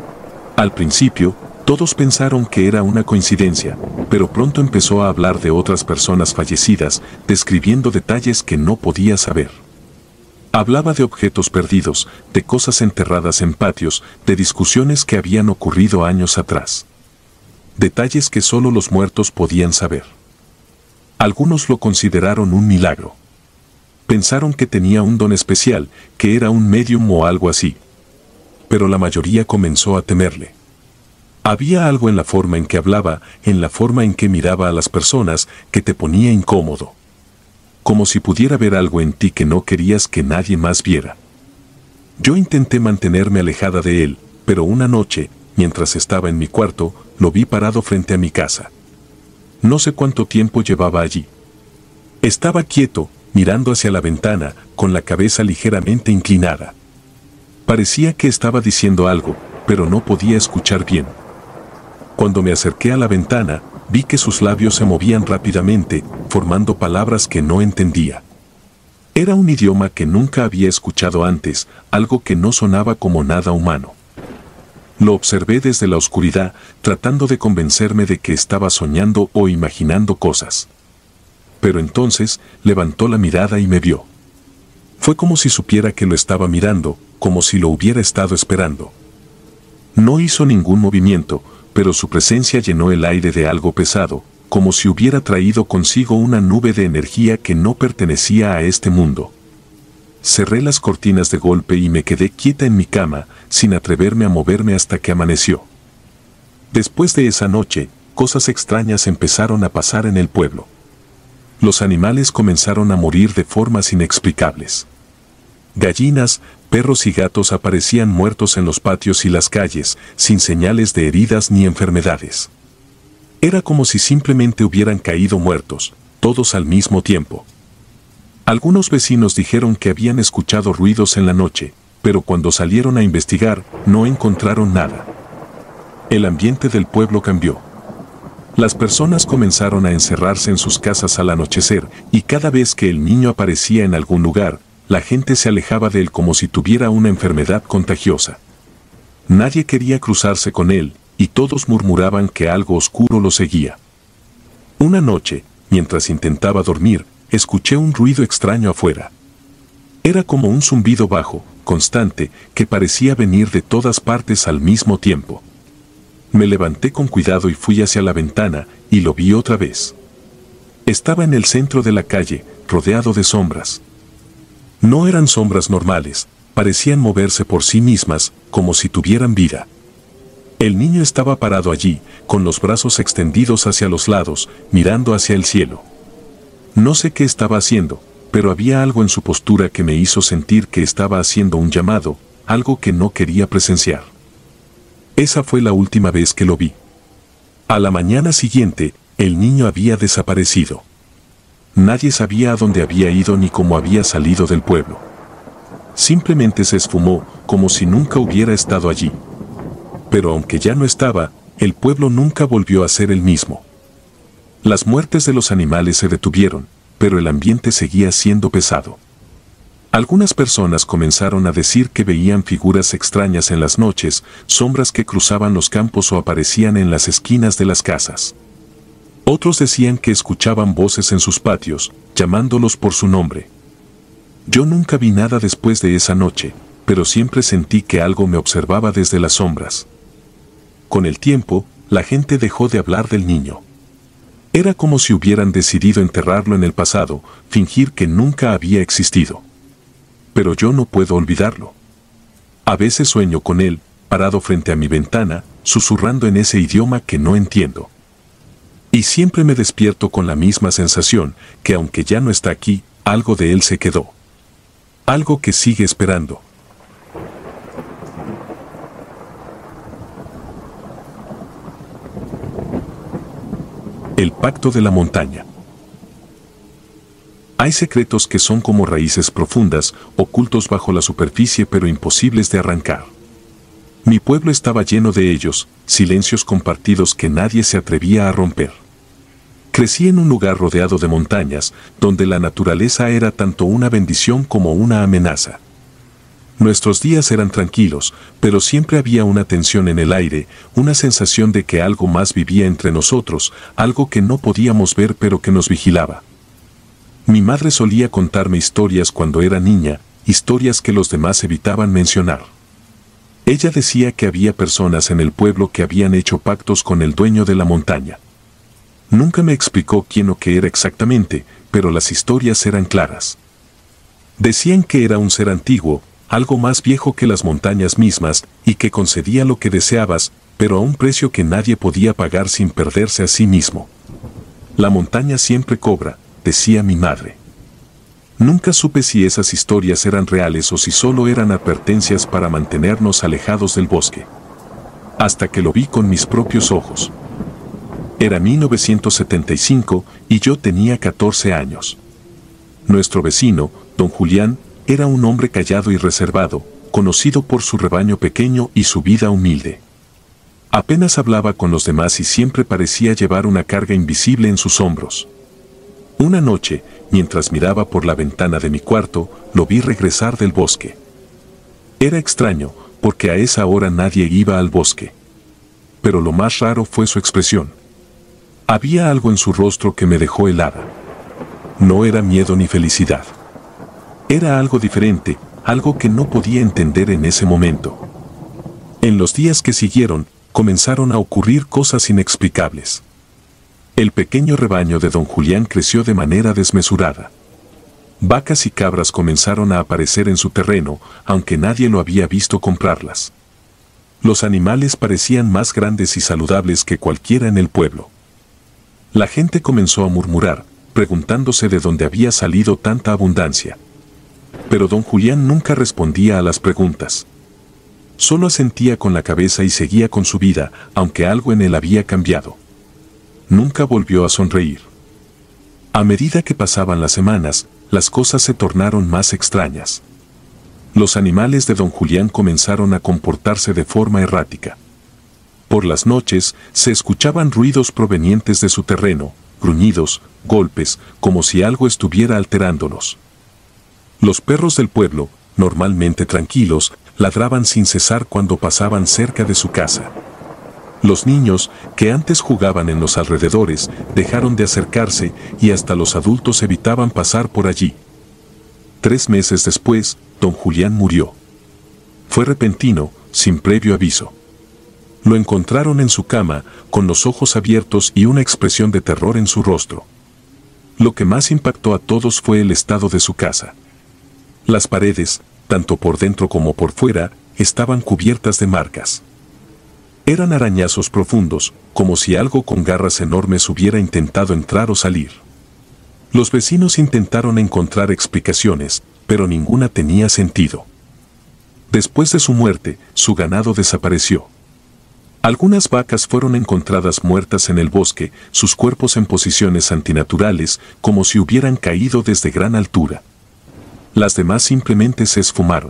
Al principio, todos pensaron que era una coincidencia, pero pronto empezó a hablar de otras personas fallecidas, describiendo detalles que no podía saber. Hablaba de objetos perdidos, de cosas enterradas en patios, de discusiones que habían ocurrido años atrás. Detalles que solo los muertos podían saber. Algunos lo consideraron un milagro. Pensaron que tenía un don especial, que era un médium o algo así. Pero la mayoría comenzó a temerle. Había algo en la forma en que hablaba, en la forma en que miraba a las personas, que te ponía incómodo. Como si pudiera ver algo en ti que no querías que nadie más viera. Yo intenté mantenerme alejada de él, pero una noche, mientras estaba en mi cuarto, lo vi parado frente a mi casa. No sé cuánto tiempo llevaba allí. Estaba quieto, mirando hacia la ventana, con la cabeza ligeramente inclinada. Parecía que estaba diciendo algo, pero no podía escuchar bien. Cuando me acerqué a la ventana, vi que sus labios se movían rápidamente, formando palabras que no entendía. Era un idioma que nunca había escuchado antes, algo que no sonaba como nada humano. Lo observé desde la oscuridad, tratando de convencerme de que estaba soñando o imaginando cosas. Pero entonces, levantó la mirada y me vio. Fue como si supiera que lo estaba mirando, como si lo hubiera estado esperando. No hizo ningún movimiento, pero su presencia llenó el aire de algo pesado, como si hubiera traído consigo una nube de energía que no pertenecía a este mundo. Cerré las cortinas de golpe y me quedé quieta en mi cama, sin atreverme a moverme hasta que amaneció. Después de esa noche, cosas extrañas empezaron a pasar en el pueblo. Los animales comenzaron a morir de formas inexplicables. Gallinas, perros y gatos aparecían muertos en los patios y las calles, sin señales de heridas ni enfermedades. Era como si simplemente hubieran caído muertos, todos al mismo tiempo. Algunos vecinos dijeron que habían escuchado ruidos en la noche, pero cuando salieron a investigar, no encontraron nada. El ambiente del pueblo cambió. Las personas comenzaron a encerrarse en sus casas al anochecer, y cada vez que el niño aparecía en algún lugar, la gente se alejaba de él como si tuviera una enfermedad contagiosa. Nadie quería cruzarse con él, y todos murmuraban que algo oscuro lo seguía. Una noche, mientras intentaba dormir, escuché un ruido extraño afuera. Era como un zumbido bajo, constante, que parecía venir de todas partes al mismo tiempo. Me levanté con cuidado y fui hacia la ventana, y lo vi otra vez. Estaba en el centro de la calle, rodeado de sombras. No eran sombras normales, parecían moverse por sí mismas, como si tuvieran vida. El niño estaba parado allí, con los brazos extendidos hacia los lados, mirando hacia el cielo. No sé qué estaba haciendo, pero había algo en su postura que me hizo sentir que estaba haciendo un llamado, algo que no quería presenciar. Esa fue la última vez que lo vi. A la mañana siguiente, el niño había desaparecido. Nadie sabía a dónde había ido ni cómo había salido del pueblo. Simplemente se esfumó, como si nunca hubiera estado allí. Pero aunque ya no estaba, el pueblo nunca volvió a ser el mismo. Las muertes de los animales se detuvieron, pero el ambiente seguía siendo pesado. Algunas personas comenzaron a decir que veían figuras extrañas en las noches, sombras que cruzaban los campos o aparecían en las esquinas de las casas. Otros decían que escuchaban voces en sus patios, llamándolos por su nombre. Yo nunca vi nada después de esa noche, pero siempre sentí que algo me observaba desde las sombras. Con el tiempo, la gente dejó de hablar del niño. Era como si hubieran decidido enterrarlo en el pasado, fingir que nunca había existido. Pero yo no puedo olvidarlo. A veces sueño con él, parado frente a mi ventana, susurrando en ese idioma que no entiendo. Y siempre me despierto con la misma sensación, que aunque ya no está aquí, algo de él se quedó. Algo que sigue esperando. El pacto de la montaña. Hay secretos que son como raíces profundas, ocultos bajo la superficie pero imposibles de arrancar. Mi pueblo estaba lleno de ellos, silencios compartidos que nadie se atrevía a romper. Crecí en un lugar rodeado de montañas, donde la naturaleza era tanto una bendición como una amenaza. Nuestros días eran tranquilos, pero siempre había una tensión en el aire, una sensación de que algo más vivía entre nosotros, algo que no podíamos ver pero que nos vigilaba. Mi madre solía contarme historias cuando era niña, historias que los demás evitaban mencionar. Ella decía que había personas en el pueblo que habían hecho pactos con el dueño de la montaña. Nunca me explicó quién o qué era exactamente, pero las historias eran claras. Decían que era un ser antiguo, algo más viejo que las montañas mismas, y que concedía lo que deseabas, pero a un precio que nadie podía pagar sin perderse a sí mismo. La montaña siempre cobra, decía mi madre. Nunca supe si esas historias eran reales o si solo eran advertencias para mantenernos alejados del bosque. Hasta que lo vi con mis propios ojos. Era 1975 y yo tenía 14 años. Nuestro vecino, don Julián, era un hombre callado y reservado, conocido por su rebaño pequeño y su vida humilde. Apenas hablaba con los demás y siempre parecía llevar una carga invisible en sus hombros. Una noche, mientras miraba por la ventana de mi cuarto, lo vi regresar del bosque. Era extraño, porque a esa hora nadie iba al bosque. Pero lo más raro fue su expresión. Había algo en su rostro que me dejó helada. No era miedo ni felicidad. Era algo diferente, algo que no podía entender en ese momento. En los días que siguieron, comenzaron a ocurrir cosas inexplicables. El pequeño rebaño de don Julián creció de manera desmesurada. Vacas y cabras comenzaron a aparecer en su terreno, aunque nadie lo había visto comprarlas. Los animales parecían más grandes y saludables que cualquiera en el pueblo. La gente comenzó a murmurar, preguntándose de dónde había salido tanta abundancia. Pero don Julián nunca respondía a las preguntas. Solo asentía con la cabeza y seguía con su vida, aunque algo en él había cambiado. Nunca volvió a sonreír. A medida que pasaban las semanas, las cosas se tornaron más extrañas. Los animales de don Julián comenzaron a comportarse de forma errática. Por las noches se escuchaban ruidos provenientes de su terreno, gruñidos, golpes, como si algo estuviera alterándolos. Los perros del pueblo, normalmente tranquilos, ladraban sin cesar cuando pasaban cerca de su casa. Los niños, que antes jugaban en los alrededores, dejaron de acercarse y hasta los adultos evitaban pasar por allí. 3 meses después, don Julián murió. Fue repentino, sin previo aviso. Lo encontraron en su cama, con los ojos abiertos y una expresión de terror en su rostro. Lo que más impactó a todos fue el estado de su casa. Las paredes, tanto por dentro como por fuera, estaban cubiertas de marcas. Eran arañazos profundos, como si algo con garras enormes hubiera intentado entrar o salir. Los vecinos intentaron encontrar explicaciones, pero ninguna tenía sentido. Después de su muerte, su ganado desapareció. Algunas vacas fueron encontradas muertas en el bosque, sus cuerpos en posiciones antinaturales, como si hubieran caído desde gran altura. Las demás simplemente se esfumaron.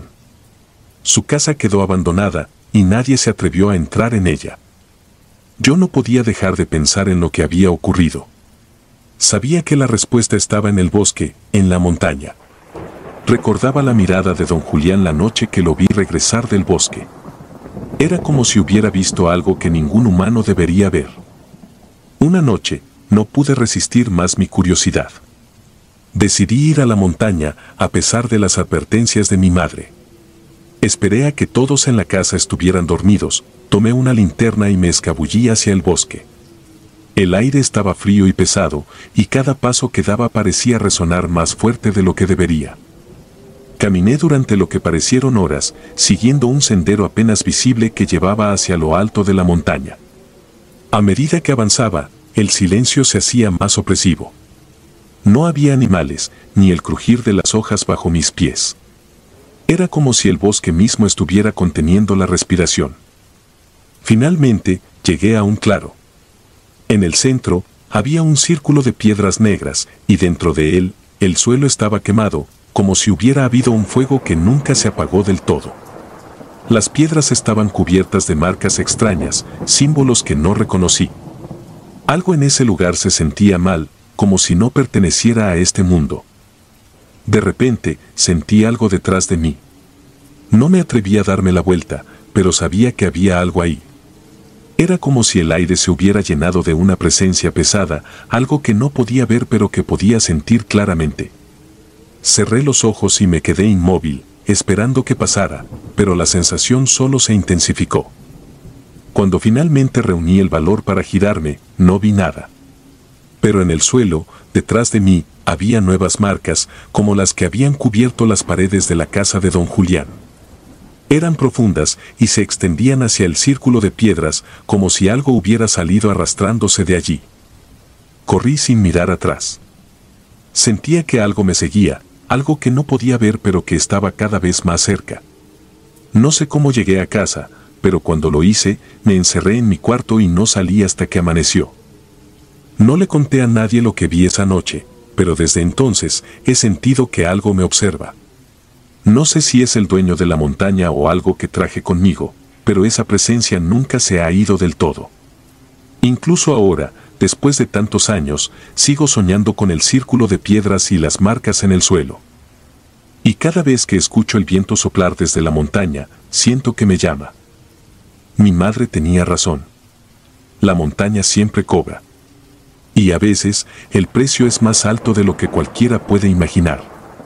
Su casa quedó abandonada, y nadie se atrevió a entrar en ella. Yo no podía dejar de pensar en lo que había ocurrido. Sabía que la respuesta estaba en el bosque, en la montaña. Recordaba la mirada de don Julián la noche que lo vi regresar del bosque. Era como si hubiera visto algo que ningún humano debería ver. Una noche, no pude resistir más mi curiosidad. Decidí ir a la montaña, a pesar de las advertencias de mi madre. Esperé a que todos en la casa estuvieran dormidos, tomé una linterna y me escabullí hacia el bosque. El aire estaba frío y pesado, y cada paso que daba parecía resonar más fuerte de lo que debería. Caminé durante lo que parecieron horas, siguiendo un sendero apenas visible que llevaba hacia lo alto de la montaña. A medida que avanzaba, el silencio se hacía más opresivo. No había animales, ni el crujir de las hojas bajo mis pies. Era como si el bosque mismo estuviera conteniendo la respiración. Finalmente, llegué a un claro. En el centro, había un círculo de piedras negras, y dentro de él, el suelo estaba quemado, como si hubiera habido un fuego que nunca se apagó del todo. Las piedras estaban cubiertas de marcas extrañas, símbolos que no reconocí. Algo en ese lugar se sentía mal, como si no perteneciera a este mundo. De repente, sentí algo detrás de mí. No me atreví a darme la vuelta, pero sabía que había algo ahí. Era como si el aire se hubiera llenado de una presencia pesada, algo que no podía ver pero que podía sentir claramente. Cerré los ojos y me quedé inmóvil, esperando que pasara, pero la sensación solo se intensificó. Cuando finalmente reuní el valor para girarme, no vi nada. Pero en el suelo, detrás de mí, había nuevas marcas, como las que habían cubierto las paredes de la casa de don Julián. Eran profundas y se extendían hacia el círculo de piedras, como si algo hubiera salido arrastrándose de allí. Corrí sin mirar atrás. Sentía que algo me seguía, algo que no podía ver pero que estaba cada vez más cerca. No sé cómo llegué a casa, pero cuando lo hice, me encerré en mi cuarto y no salí hasta que amaneció. No le conté a nadie lo que vi esa noche, pero desde entonces he sentido que algo me observa. No sé si es el dueño de la montaña o algo que traje conmigo, pero esa presencia nunca se ha ido del todo. Incluso ahora, después de tantos años, sigo soñando con el círculo de piedras y las marcas en el suelo. Y cada vez que escucho el viento soplar desde la montaña, siento que me llama. Mi madre tenía razón. La montaña siempre cobra. Y a veces, el precio es más alto de lo que cualquiera puede imaginar.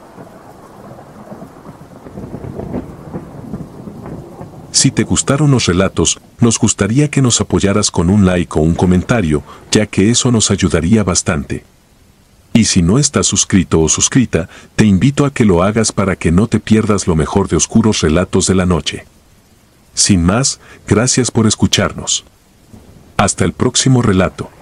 Si te gustaron los relatos, nos gustaría que nos apoyaras con un like o un comentario, ya que eso nos ayudaría bastante. Y si no estás suscrito o suscrita, te invito a que lo hagas para que no te pierdas lo mejor de Oscuros Relatos de la Noche. Sin más, gracias por escucharnos. Hasta el próximo relato.